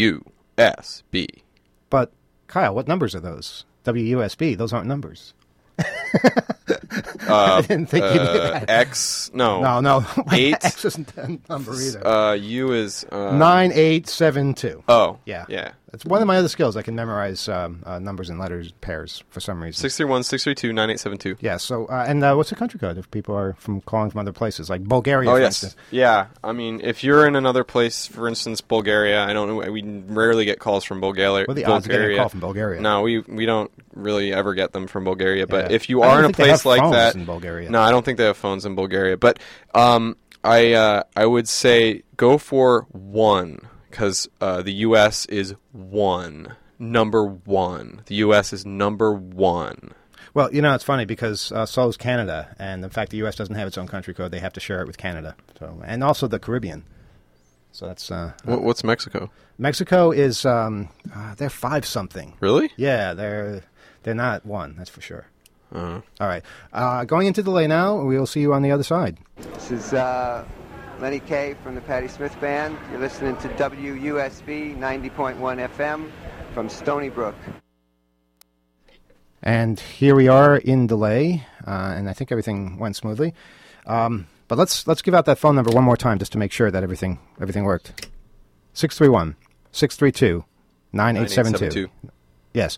WUSB. But, Kyle, what numbers are those? WUSB, those aren't numbers. I didn't think you knew that. X, no. No. 8. X isn't a number either. U is... 9872. Oh. Yeah. Yeah. It's one of my other skills. I can memorize numbers and letters pairs for some reason. 631-632-9872. Yeah, so, and what's the country code if people are calling from other places, like Bulgaria, Oh, for yes. instance? Yeah. I mean, if you're in another place, for instance, Bulgaria, I don't know, we rarely get calls from Bulgaria. What are the odds of getting a call from Bulgaria? No, we don't really ever get them from Bulgaria. But Yeah. if you I don't are in a think they place have like phones that... in Bulgaria. No, I don't think they have phones in Bulgaria. But I would say go for 1, because the U.S. is 1. Number 1. The U.S. is number 1. Well, it's funny because so is Canada, and the fact the U.S. doesn't have its own country code, they have to share it with Canada. So, and also the Caribbean. So that's... What's Mexico? Mexico is... they're 5-something. Really? Yeah, they're not 1, that's for sure. Uh-huh. All right. Going into delay now, we will see you on the other side. This is Lenny Kaye from the Patti Smith Band. You're listening to WUSB 90.1 FM from Stony Brook. And here we are in delay, and I think everything went smoothly. But let's give out that phone number one more time just to make sure that everything worked. 631-632-9872. Yes,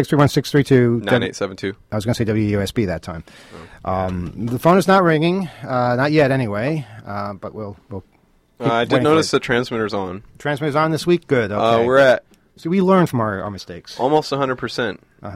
631-632... 9872. I was going to say WUSB that time. The phone is not ringing, not yet anyway, but we'll I did notice the transmitter's on. Transmitter's on this week? Good, okay. We're at... See, we learn from our mistakes. Almost 100%.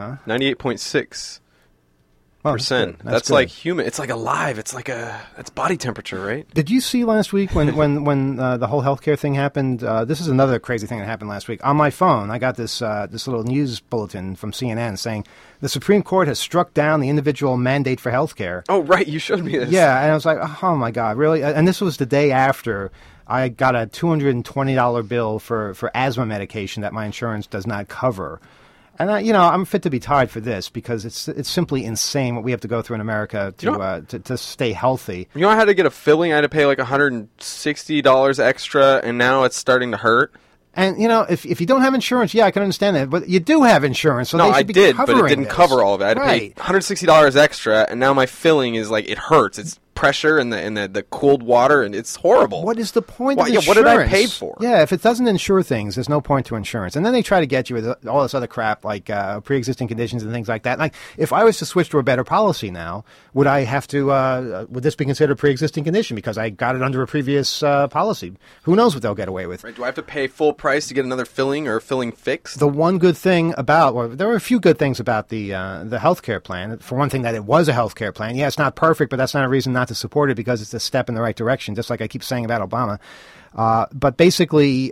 Oh, 98.6%. that's good. That's like human. It's like alive. It's like that's body temperature, right? Did you see last week when the whole healthcare thing happened? This is another crazy thing that happened last week. On my phone, I got this little news bulletin from CNN saying the Supreme Court has struck down the individual mandate for healthcare. Oh, right. You showed me this. Yeah, and I was like, oh my God, really? And this was the day after I got a $220 bill for asthma medication that my insurance does not cover. And I'm fit to be tied for this because it's simply insane what we have to go through in America to stay healthy. You know, I had to get a filling. I had to pay like $160 extra, and now it's starting to hurt. And if you don't have insurance, yeah, I can understand that. But you do have insurance, so no, they should I be did, but it covering didn't this. cover all of it. I had to Right. pay $160 extra, and now my filling is like it hurts. It's pressure and the cold water, and it's horrible. What is the point of yeah, insurance? what did I pay for? Yeah, if it doesn't insure things, there's no point to insurance. And then they try to get you with all this other crap like pre-existing conditions and things like that. Like, if I was to switch to a better policy now, would I have to? Would this be considered a pre-existing condition because I got it under a previous policy? Who knows what they'll get away with? Right, do I have to pay full price to get another filling or a filling fixed? The one good thing there were a few good things about the healthcare plan. For one thing, that it was a healthcare plan. Yeah, it's not perfect, but that's not a reason not to support it because it's a step in the right direction, just like I keep saying about Obama. But basically,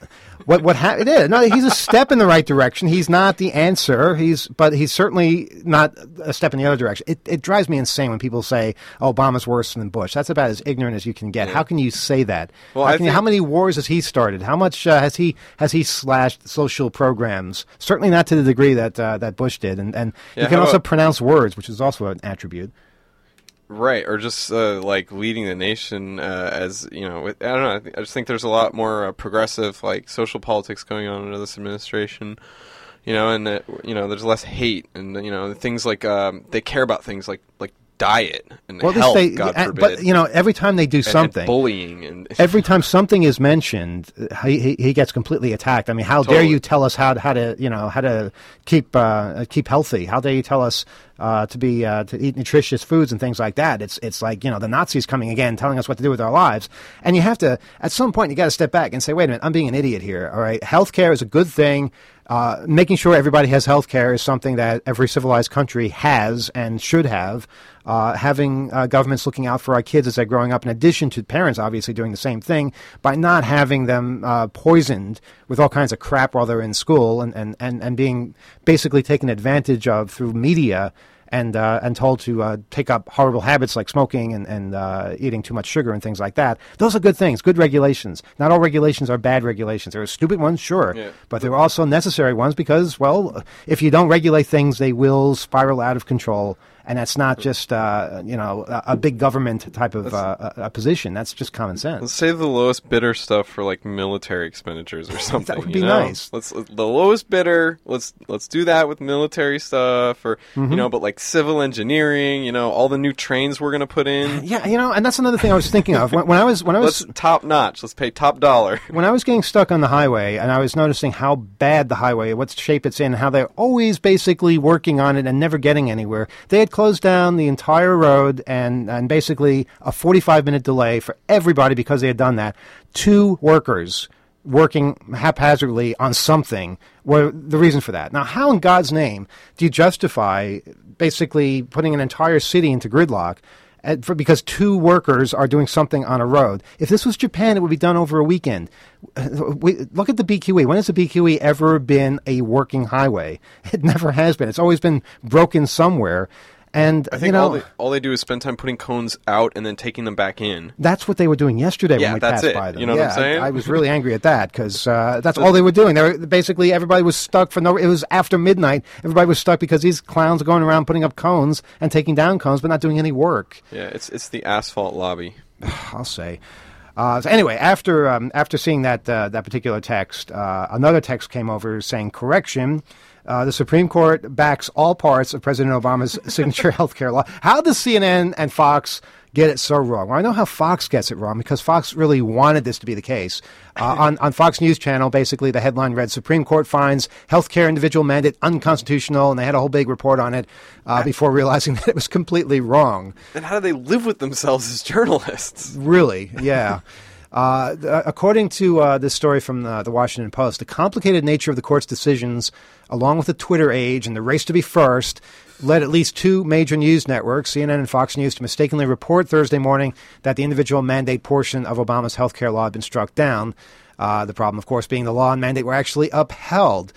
it is. No, he's a step in the right direction. He's not the answer. But he's certainly not a step in the other direction. It drives me insane when people say Obama's worse than Bush. That's about as ignorant as you can get. Yeah. How can you say that? Well, how many wars has he started? How much has he slashed social programs? Certainly not to the degree that Bush did. And he can also pronounce words, which is also an attribute. Right, or just like leading the nation as, I don't know, I just think there's a lot more progressive, like, social politics going on under this administration, and there's less hate, and, things like, they care about things like diet and health, God forbid. But, every time they do something. And bullying. And every time something is mentioned, he gets completely attacked. I mean, how dare you tell us how to keep healthy? How dare you tell us to eat nutritious foods and things like that? It's like, the Nazis coming again, telling us what to do with our lives. And you have to, at some point, you got to step back and say, wait a minute, I'm being an idiot here. All right. Healthcare is a good thing. Making sure everybody has health care is something that every civilized country has and should have. Having governments looking out for our kids as they're growing up, in addition to parents obviously doing the same thing, by not having them poisoned with all kinds of crap while they're in school and being basically taken advantage of through media and told to take up horrible habits like smoking and eating too much sugar and things like that. Those are good things, good regulations. Not all regulations are bad regulations. There are stupid ones, sure, but there are also necessary ones because, well, if you don't regulate things, they will spiral out of control And that's not just, a big government type of a position. That's just common sense. Let's save the lowest bidder stuff for like military expenditures or something. That would be nice. The lowest bidder. Let's do that with military stuff, or but like civil engineering. All the new trains we're gonna put in. Yeah, and that's another thing I was thinking of when I was let's top notch. Let's pay top dollar. When I was getting stuck on the highway and I was noticing how bad the highway, what shape it's in, how they're always basically working on it and never getting anywhere. They had closed down the entire road and basically a 45-minute delay for everybody because they had done that. 2 workers working haphazardly on something were the reason for that. Now, how in God's name do you justify basically putting an entire city into gridlock because 2 workers are doing something on a road? If this was Japan, it would be done over a weekend. Look at the BQE. When has the BQE ever been a working highway? It never has been. It's always been broken somewhere. And I think all they do is spend time putting cones out and then taking them back in. That's what they were doing yesterday when we passed by them. You know what I'm saying? I was really angry at that because that's all they were doing. They were basically everybody was stuck for it was after midnight. Everybody was stuck because these clowns are going around putting up cones and taking down cones, but not doing any work. Yeah, it's the asphalt lobby. I'll say. So anyway, after seeing that particular text, another text came over saying, correction, the Supreme Court backs all parts of President Obama's signature health care law. How does CNN and Fox get it so wrong? Well, I know how Fox gets it wrong because Fox really wanted this to be the case. On Fox News Channel, basically, the headline read, Supreme Court finds health care individual mandate unconstitutional, and they had a whole big report on it before realizing that it was completely wrong. And how do they live with themselves as journalists? Really, yeah. According to this story from the Washington Post, the complicated nature of the court's decisions, along with the Twitter age and the race to be first, led at least 2 major news networks, CNN and Fox News, to mistakenly report Thursday morning that the individual mandate portion of Obama's health care law had been struck down. The problem, of course, being the law and mandate were actually upheld.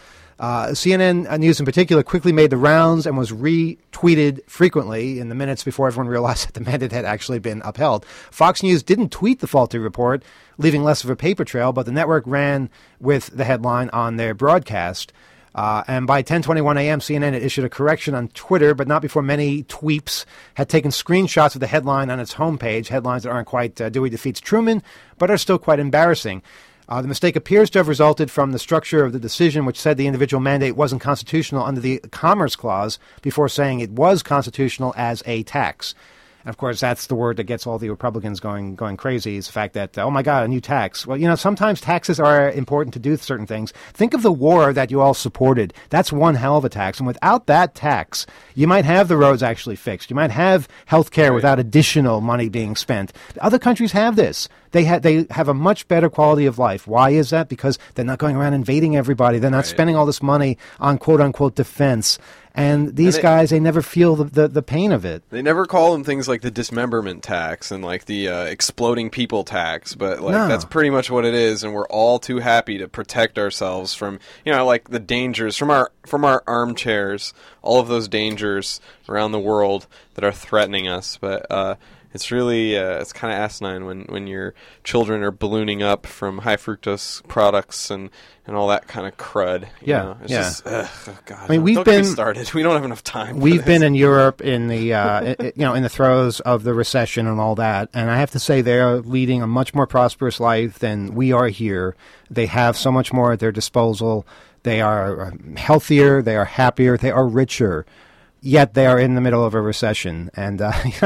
CNN News in particular quickly made the rounds and was retweeted frequently in the minutes before everyone realized that the mandate had actually been upheld. Fox News didn't tweet the faulty report, leaving less of a paper trail, but the network ran with the headline on their broadcast. And by 10:21 a.m., CNN had issued a correction on Twitter, but not before many tweeps had taken screenshots of the headline on its homepage, headlines that aren't quite Dewey defeats Truman, but are still quite embarrassing. The mistake appears to have resulted from the structure of the decision, which said the individual mandate wasn't constitutional under the Commerce Clause before saying it was constitutional as a tax. And of course, that's the word that gets all the Republicans going crazy, is the fact that, oh my God, a new tax. Well, sometimes taxes are important to do certain things. Think of the war that you all supported. That's one hell of a tax. And without that tax, you might have the roads actually fixed. You might have health care without additional money being spent. Other countries have this. They have a much better quality of life. Why is that? Because they're not going around invading everybody. They're not spending all this money on quote-unquote defense. And these guys, they never feel the pain of it. They never call them things like the dismemberment tax and like the exploding people tax, but that's pretty much what it is. And we're all too happy to protect ourselves from, like the dangers from our armchairs, all of those dangers around the world that are threatening us. But it's really it's kind of asinine when your children are ballooning up from high fructose products and all that kind of crud. It's just, oh God. I mean, don't get me started. We don't have enough time. We've been in Europe in the in the throes of the recession and all that, and I have to say they are leading a much more prosperous life than we are here. They have so much more at their disposal. They are healthier. They are happier. They are richer. Yet they are in the middle of a recession, and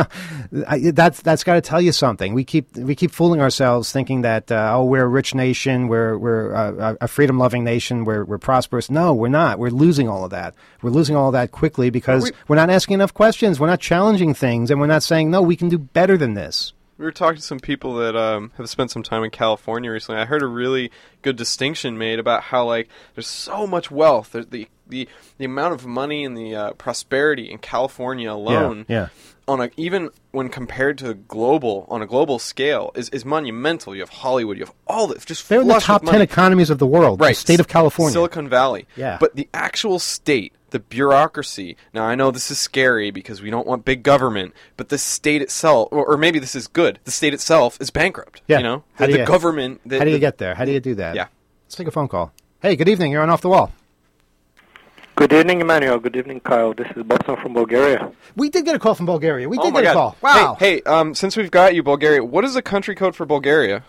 that's got to tell you something. We keep fooling ourselves, thinking that we're a rich nation, we're a freedom-loving nation, we're prosperous. No, we're not. We're losing all of that. We're losing all of that quickly because we're not asking enough questions. We're not challenging things, and we're not saying no. We can do better than this. We were talking to some people that have spent some time in California recently. I heard a really good distinction made about how there's so much wealth. The amount of money and the prosperity in California alone, even when compared to on a global scale, is monumental. You have Hollywood, you have all this. They're in the top 10 economies of the world. Right, the state of California, Silicon Valley. Yeah, but the actual state. The bureaucracy. Now, I know this is scary because we don't want big government, but the state itself, or maybe this is good, the state itself is bankrupt. Yeah. The government... how do you get there? How do you do that? Yeah. Let's take a phone call. Hey, good evening. You're on Off the Wall. Good evening, Emmanuel. Good evening, Kyle. This is Boston from Bulgaria. We did get a call from Bulgaria. We did my get a God. call. Wow. Hey, since we've got you, Bulgaria, what is the country code for Bulgaria?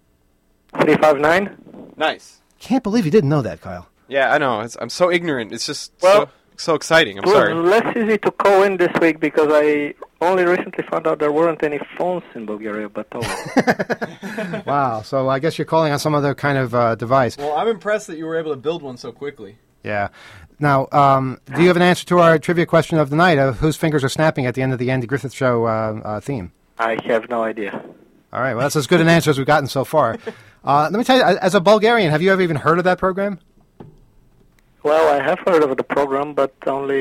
359. Nice. Can't believe you didn't know that, Kyle. Yeah, I know. I'm so ignorant. It's just Well, so exciting. I'm It was sorry. less easy to call in this week because I only recently found out there weren't any phones in Bulgaria, but oh. Wow. So I guess you're calling on some other kind of device. Well, I'm impressed that you were able to build one so quickly. Yeah. Now, do you have an answer to our trivia question of the night of whose fingers are snapping at the end of the Andy Griffith Show theme? I have no idea. All right. Well, that's as good an answer as we've gotten so far. Let me tell you, as a Bulgarian, have you ever even heard of that program? Well, I have heard of the program, but only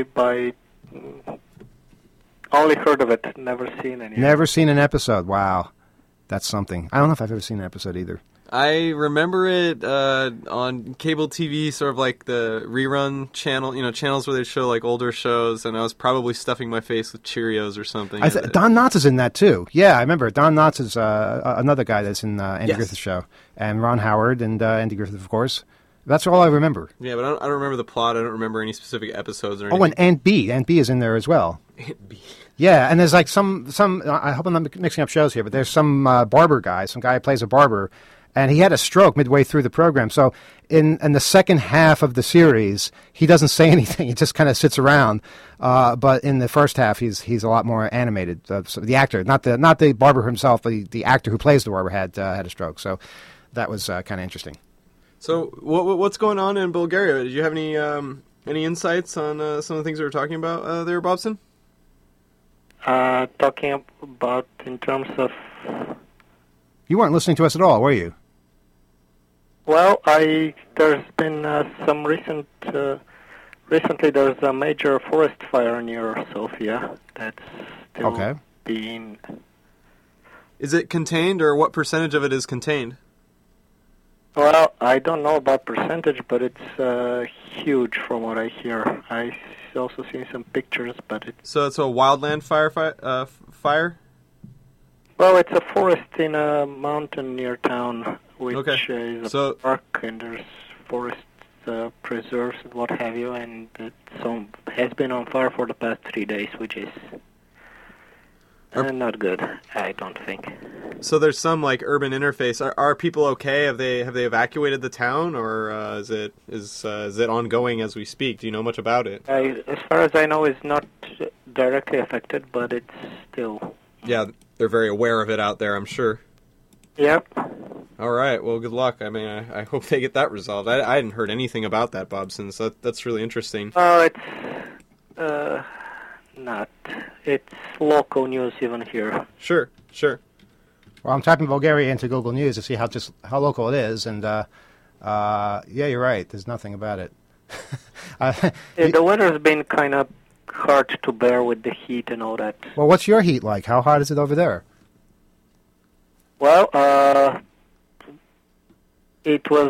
heard of it, never seen any. Never seen an episode. Wow. That's something. I don't know if I've ever seen an episode either. I remember it on cable TV, sort of like the rerun channel, channels where they show like older shows, and I was probably stuffing my face with Cheerios or something. Don Knotts is in that too. Yeah, I remember. Don Knotts is another guy that's in Andy Griffith Show, and Ron Howard and Andy Griffith, of course. That's all I remember. Yeah, but I don't remember the plot. I don't remember any specific episodes or anything. Oh, and Aunt B. Aunt B is in there as well. Aunt B. Yeah, and there's like some. I hope I'm not mixing up shows here, but there's some barber guy, some guy who plays a barber, and he had a stroke midway through the program. So in the second half of the series, he doesn't say anything. He just kind of sits around. But in the first half, he's a lot more animated. So the actor, not the barber himself, but the actor who plays the barber had a stroke. So that was kind of interesting. So what's going on in Bulgaria? Did you have any insights on some of the things we were talking about there, Bobson? Talking about in terms of... You weren't listening to us at all, were you? Well, there's been some recently there's a major forest fire near Sofia that's still being... Is it contained, or what percentage of it is contained? Well, I don't know about percentage, but it's huge from what I hear. I also seen some pictures, but it's... So it's a wildland fire? Well, it's a forest in a mountain near town, which is a park, and there's forest preserves and what have you, and it has been on fire for the past 3 days, which is not good, I don't think. So there's some like urban interface. Are people okay? Have they evacuated the town, or is it ongoing as we speak? Do you know much about it? As far as I know, it's not directly affected, but it's still... Yeah, they're very aware of it out there, I'm sure. Yep. All right. Well, good luck. I mean, I hope they get that resolved. I hadn't heard anything about that, Bobson, so that's really interesting. Oh, it's not. It's local news even here. Sure. Well, I'm typing Bulgaria into Google News to see how local it is, and yeah, you're right. There's nothing about it. The weather's been kind of hard to bear with the heat and all that. Well, what's your heat like? How hot is it over there? Well, it was...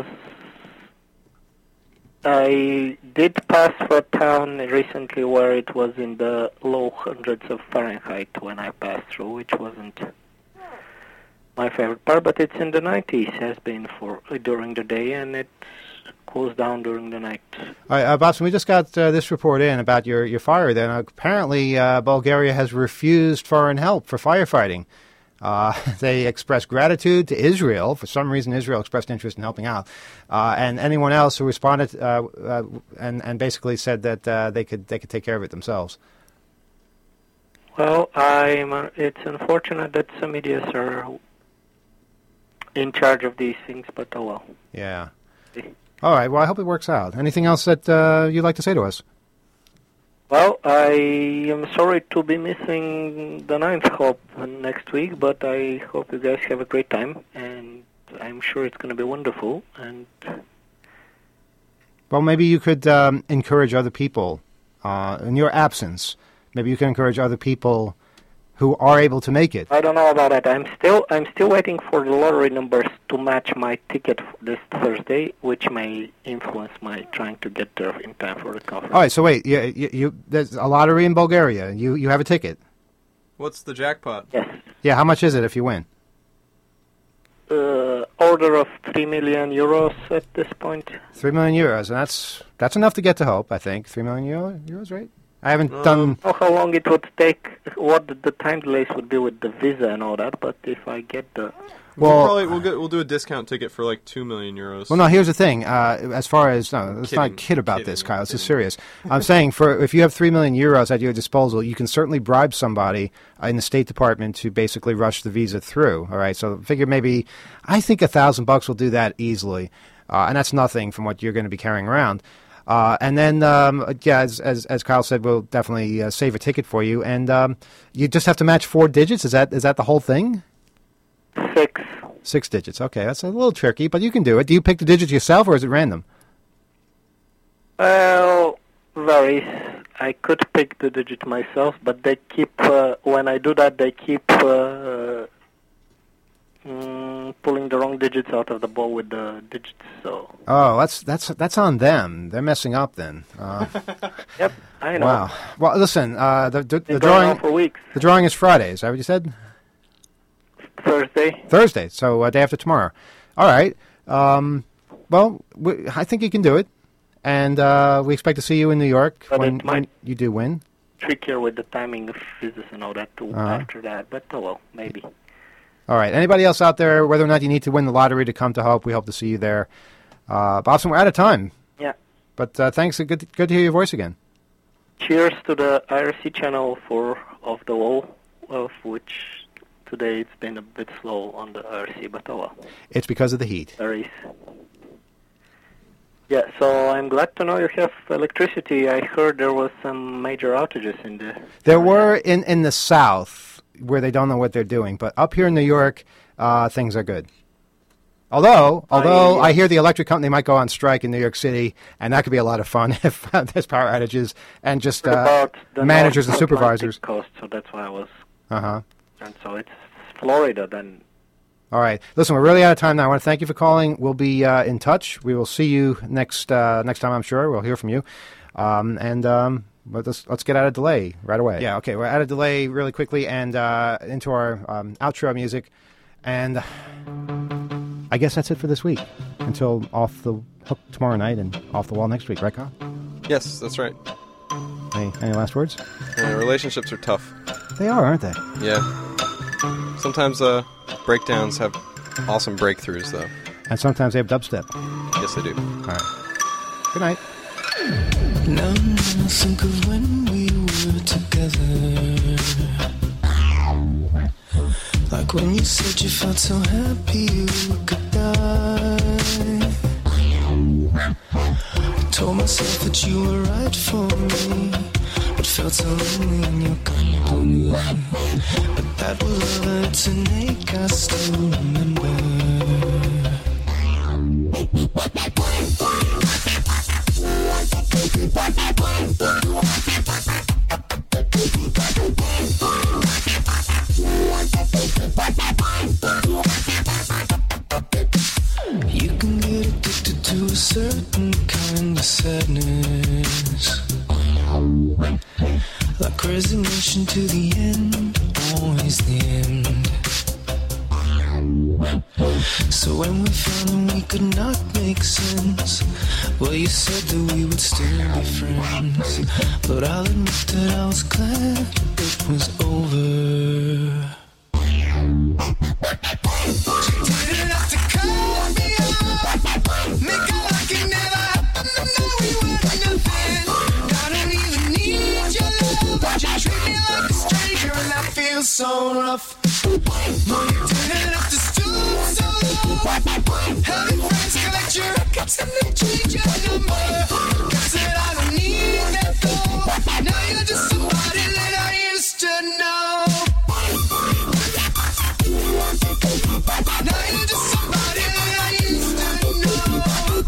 I did pass for a town recently where it was in the low hundreds of Fahrenheit when I passed through, which wasn't my favorite part, but it's in the 90s, has been during the day, and it cools down during the night. All right, Bobson, we just got this report in about your fire there. Now, apparently, Bulgaria has refused foreign help for firefighting. They expressed gratitude to Israel. For some reason, Israel expressed interest in helping out. And anyone else who responded and basically said that they could take care of it themselves. Well, it's unfortunate that some medias are in charge of these things, but oh well. Yeah. All right, well, I hope it works out. Anything else that you'd like to say to us? Well, I am sorry to be missing the Ninth Hope next week, but I hope you guys have a great time, and I'm sure it's going to be wonderful. And well, maybe you could encourage other people in your absence. Maybe you can encourage other people who are able to make it. I don't know about that. I'm still waiting for the lottery numbers to match my ticket this Thursday, which may influence my trying to get there in time for the conference. All right, so wait, you there's a lottery in Bulgaria. You have a ticket. What's the jackpot? Yes. Yeah, how much is it if you win? order of 3 million euros at this point. 3 million euros, and that's enough to get to Hope, I think. 3 million euros, right? I haven't done... How long it would take, what the time delays would be with the visa and all that, but if I get the... We'll do a discount ticket for like 2 million euros. Well, no, here's the thing. As far as... No, let's not kid about this, Kyle. This is serious. I'm saying if you have 3 million euros at your disposal, you can certainly bribe somebody in the State Department to basically rush the visa through, all right? So figure maybe... I think $1,000 will do that easily, and that's nothing from what you're going to be carrying around. And then, as Kyle said, we'll definitely save a ticket for you, and you just have to match 4 digits. Is that the whole thing? 6. 6 digits. Okay, that's a little tricky, but you can do it. Do you pick the digits yourself, or is it random? Well, varies. I could pick the digit myself, but they keep when I do that, they keep pulling the wrong digits out of the ball with the digits. So. Oh, that's on them. They're messing up then. Yep, I know. Wow. Well, listen. The drawing for weeks. The drawing is Friday. Is that what you said? Thursday. So day after tomorrow. All right. Well, I think you can do it, and we expect to see you in New York when you do win. Trickier with the timing of visas and all that too after that, but well, maybe. All right. Anybody else out there, whether or not you need to win the lottery to come to Hope, we hope to see you there. Bobson, we're out of time. Yeah. But thanks. Good to hear your voice again. Cheers to the IRC channel for Off the Wall, of which today it's been a bit slow on the IRC, but oh well. It's because of the heat. Yeah, so I'm glad to know you have electricity. I heard there was some major outages in the... There were in the south, where they don't know what they're doing. But up here in New York, things are good. Although I hear the electric company might go on strike in New York City, and that could be a lot of fun if there's power outages and just managers and supervisors. Coast, so that's why I was... Uh-huh. And so it's Florida then. All right. Listen, we're really out of time now. I want to thank you for calling. We'll be in touch. We will see you next time, I'm sure. We'll hear from you. But let's get out of delay right away. Yeah, okay. We're out of delay really quickly and into our outro music. And I guess that's it for this week. Until Off the Hook tomorrow night and Off the Wall next week. Right, Kyle? Yes, that's right. Any last words? Relationships are tough. They are, aren't they? Yeah. Sometimes breakdowns have awesome breakthroughs, though. And sometimes they have dubstep. Yes, they do. All right. Good night. Now I think of when we were together, like when you said you felt so happy you could die. I told myself that you were right for me, but felt so lonely in your company. But that was love to make, I still remember. You can get addicted to a certain kind of sadness, like resignation to the end, always the end. So when we found we could not make sense, well, you said that we would still be friends, but I'll admit that I was glad it was over. Didn't have to cut me off, make it like it never happened. Now we were nothing. I don't even need your love, but you treat me like a stranger, and that feels so rough. No, you didn't have to stoop so low. Having friends collect your records and then change your number. Guess that I don't need that though. Now you're just somebody that I used to know. Now you're just somebody that I used to know.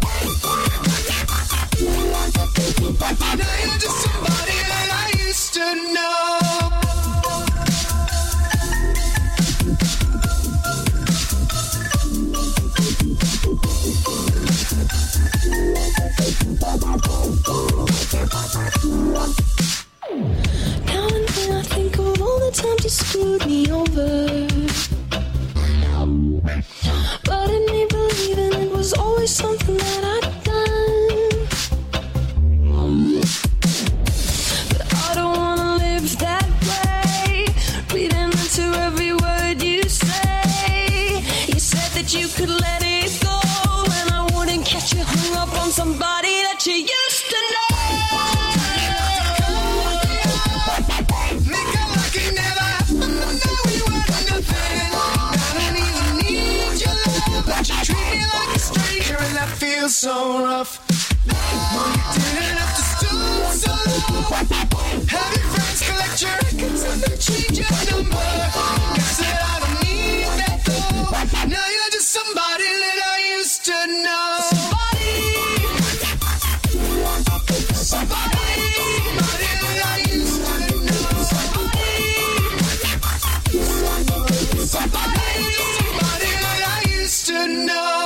Now you're just somebody that I used to know. Bye-bye. so rough. You didn't have to stoop so low. Have your friends collect your records and then change your number. Guess that I don't need that though. Now you're just somebody that I used to know. Somebody that I used to know. Somebody that I used to know.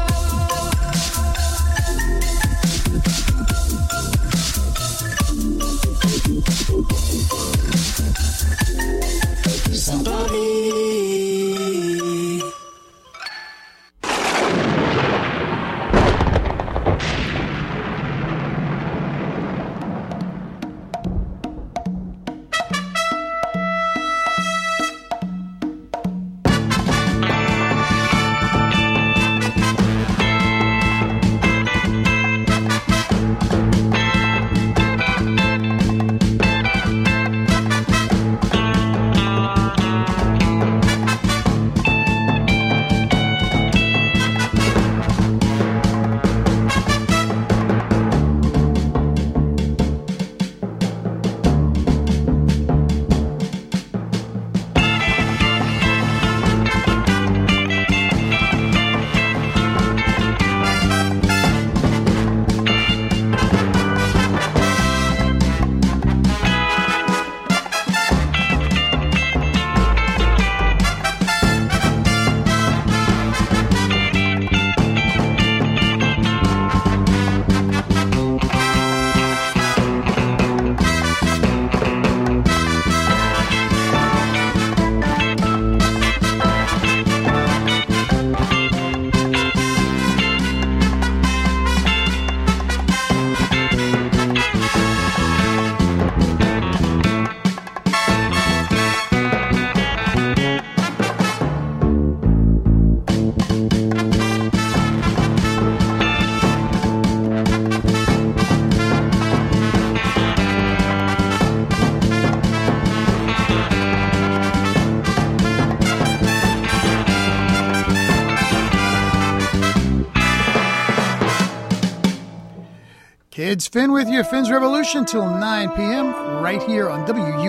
It's Finn with you, Finn's Revolution, till 9 p.m. right here on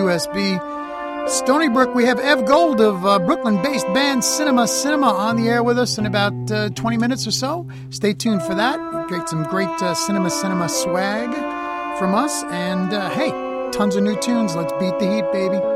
WUSB. Stony Brook, we have Ev Gold of Brooklyn-based band Cinema on the air with us in about 20 minutes or so. Stay tuned for that. Get some great Cinema swag from us. And, hey, tons of new tunes. Let's beat the heat, baby.